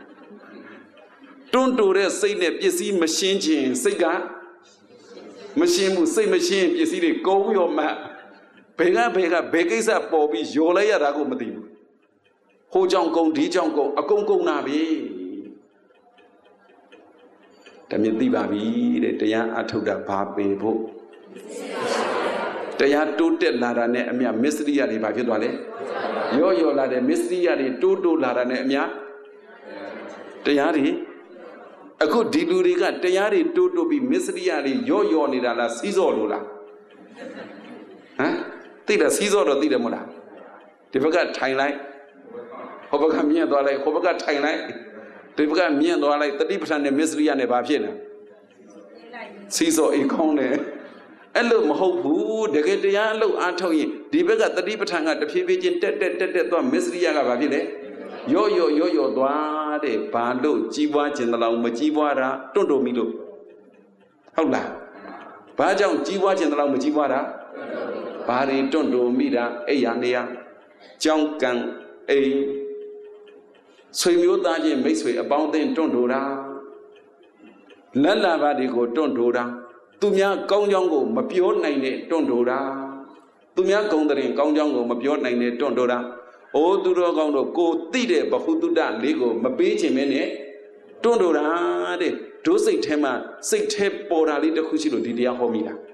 တွန်းတိုတဲ့စိတ်နဲ့ပစ္စည်းမရှင်းခြင်းစိတ်ကမရှင်းဘူးစိတ်မရှင်းပစ္စည်းတွေကုန်းရောမှဘယ်ကိစ္စပေါ်ပြီးရော်လိုက်ရတာကိုမသိဘူးဟိုကြောင့်ကုန်းဒီကြောင့်ကုန်းအကုန်ကုန်းနာပြီတမင်သိပါပြီတဲ့တရားအထုတ်တာဘာပေဖို့တရားတိုးတက်လာတာနဲ့အမြမစ္စရိယတွေဘာဖြစ်သွားလဲရော်လာတဲ့မစ္စရိယတွေတိုးလာတာနဲ့အမြတရားတွေအခုဒီလူတွေကတရားတွေတိုးပြီးမစ္စရိယတွေရော့နေတာလားစီးစော်လို့လားဟမ်သိတယ်စီးစော်တော့သိတယ်မဟုတ်လားဒီဘက်ကထိုင်လိုက်ဟိုဘက်ကမြင့်သွားလိုက်ဟိုဘက်ကထိုင်လိုက်ဒီဘက်ကမြင့်သွားလိုက်တတိပဋ္ဌာန်နဲ့မစ္စရိယနဲ့ဘာဖြစ်လဲစီးစော်အိခေါင်းနဲ့အဲ့လိုမဟုတ်ဘူးတကယ်တရားအလုပ်အားထုတ်ရင်ဒီဘက်ကတတိပဋ္ဌာန်ကတဖြည်းဖြည်းချင်းတက်သွားမစ္စရိယကဘာဖြစ်လဲရော့သွားတဲ့ဘာလို့ကြီးပွားခြင်းတလောက်မကြီးပွားတာတွန့်တိုမိလို့ဟုတ်လားဘာကြောင့်ကြီးပွားခြင်းတလောက်မကြီးပွားတာဘာတွေတွန့်တိုမိတာအဲ့ရနေရကြောင်းကံအိမ်ဆွေမျိုးသားချင်းမိတ်ဆွေအပေါင်းအသင်းတွန့်တိုတာလက်လာပါတွေကိုတွန့်တိုတာသူများကောင်းကြောင်းကိုမပြောနိုင်တဲ့တွန့်တိုတာသူများဂုဏ်တရင်ကောင်းကြောင်းကိုမပြောနိုင်တဲ့တွန့်တိုတာအိုးသူတော်ကောင်းတို့ကိုသိတဲ့ဘဟုတုတလေးကိုမပေးခြင်းမဲနဲ့တွန့်တိုတာတဲ့ဒုစိတ်ထဲမှာစိတ်ထဲပေါ်တာလေးတစ်ခုရှိလို့ဒီတရားဟောမိတာ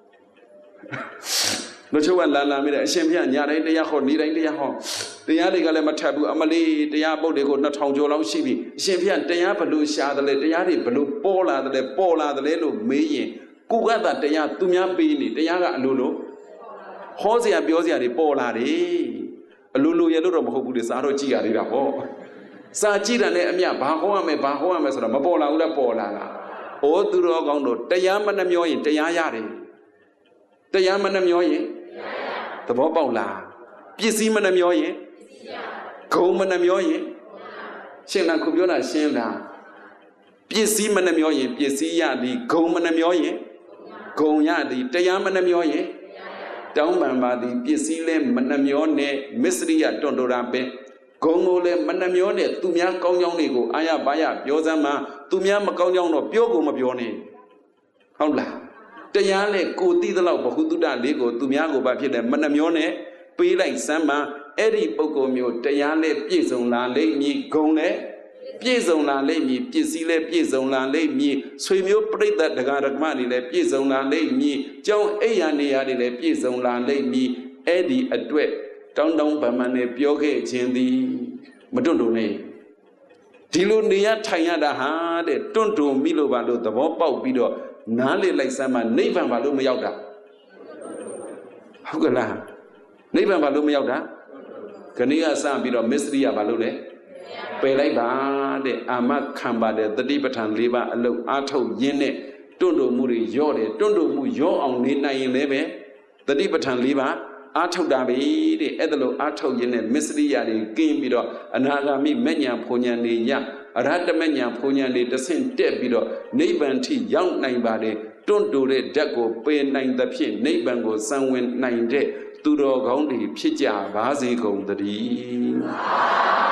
တို့ချုပ်ကလာမိတယ်အရှင်ဘုရားညာတိုင်းတရားဟောနေ့တိုင်းတရားဟောတရားတွေကလည်းမထပ်ဘူးအမလေးတရားပုဒ်တွေကို2000ကျော်လောက်ရှိပြီအရှင်ဘုရားတရားဘလို့ရှားတယ်လဲတရားတွေဘလို့ပေါ်လာတယ်လို့မေးရင်ကိုကသာတရားသူများပေးနေတရားကအလိုလိုဟောစရာပြောစရာတွေပေါ်လာတယ်အလိုလိုရလို့တော့မဟုတ်ဘူးလေစားတော့ကြည်ရသေးတာပေါ့စာကြည့်တာနဲ့အမြဘာဟောရမယ်ဆိုတော့မပေါ်လာဘူးလားပေါ်လာလားဩသူတော်ကောင်းတို့တရားမနှမျောရင်တရားရတယ်တရားမနှမျောရင်သဘောပေါက်လားပစ္စည်းမနှမျောရင်ဂုံမနှမျောရင်ရှင်းလားခုပြောတာရှင်းလားပစ္စည်းမနှမျောရင်ပစ္စည်းရသည်ဂုံမနှမျောရင်ဂုံရသည်တရားမနှမျောရင်တောင်းပန်ပါသည်ပစ္စည်းလဲမနှမျောနဲ့မစ္စရိယတွန့်တိုတာပဲဂုံကိုလဲမနှမျောနဲ့သူများကောင်းကြောင်းတွေကိုအာရပါရပြောစမ်းမှာသူများမကောင်းကြောင်းတော့ပြောကုန်မပြောနဲ့ဟုတ်လားတရားလဲကိုသိသလောက်ဘဟုတုတလေးကိုသူများကိုဘာဖြစ်လဲမနှမျောနဲ့ပေးလိုက်စမ်းမှာအဲ့ဒီပုဂ္ဂိုလ်မျိုးတရားလဲပြည့်စုံလာလိမ့်မည်ဂုံလဲပြည့်စုံလာလိမ့်မည်ပစ္စည်းလည်းပြည့်စုံလာလိမ့်မည်ဆွေမျိုးပြိတ္တဒကာဒကမတွေလည်းပြည့်စုံလာလိမ့်မည်ကျောင်းအိယာနေရာတွေလည်းပြည့်စုံလာလိမ့်မည်အဲ့ဒီအတွက်တောင်းပန်မှန်နဲ့ပြောခဲ့ခြင်းသည်မတွန့်တုံနဲ့ဒီလိုနေရထိုင်ရတာဟာတဲ့တွန့်တုံမိလို့ပါလို့သဘောပေါက်ပြီးတော့နားလေလိုက်စမ်းမှနိဗ္ဗာန်ပါလို့မရောက်တာဟုတ်ကလားနိဗ္ဗာန်ပါလို့မရောက်တာခဏကစပြီးတော့မစ္စရိယပါလို့လေပယ်လိုက်ပါတဲ့အာမခံပါတဲ့တတိပဋ္ဌာန်၄ပါးအလုပ်အားထုတ်ရင်းနဲ့တွန့်တုံမှုတွေရော့တယ်တွန့်တုံမှုရော့အောင်နေနိုင်ရင်လည်းပဲတတိပဋ္ဌာန်၄ပါးအားထုတ်တာပဲတဲ့အဲ့ဒါလို့အားထုတ်ရင်းနဲ့မစ္စရိယတွေကင်းပြီးတော့အနာဂါမိမဉ္ဇဉ်ဘုံဉဏ်တွေရအရဟတမဉ္ဇဉ်ဘုံဉဏ်တွေတဆင့်တက်ပြီးတော့နိဗ္ဗာန်ထိရောက်နိုင်ပါတယ်တွန့်တူတဲ့ဓာတ်ကိုပယ်နိုင်သဖြင့်နိဗ္ဗာန်ကိုစံဝင်နိုင်တဲ့သူတော်ကောင်းတွေဖြစ်ကြပါစေကုန်သတည်း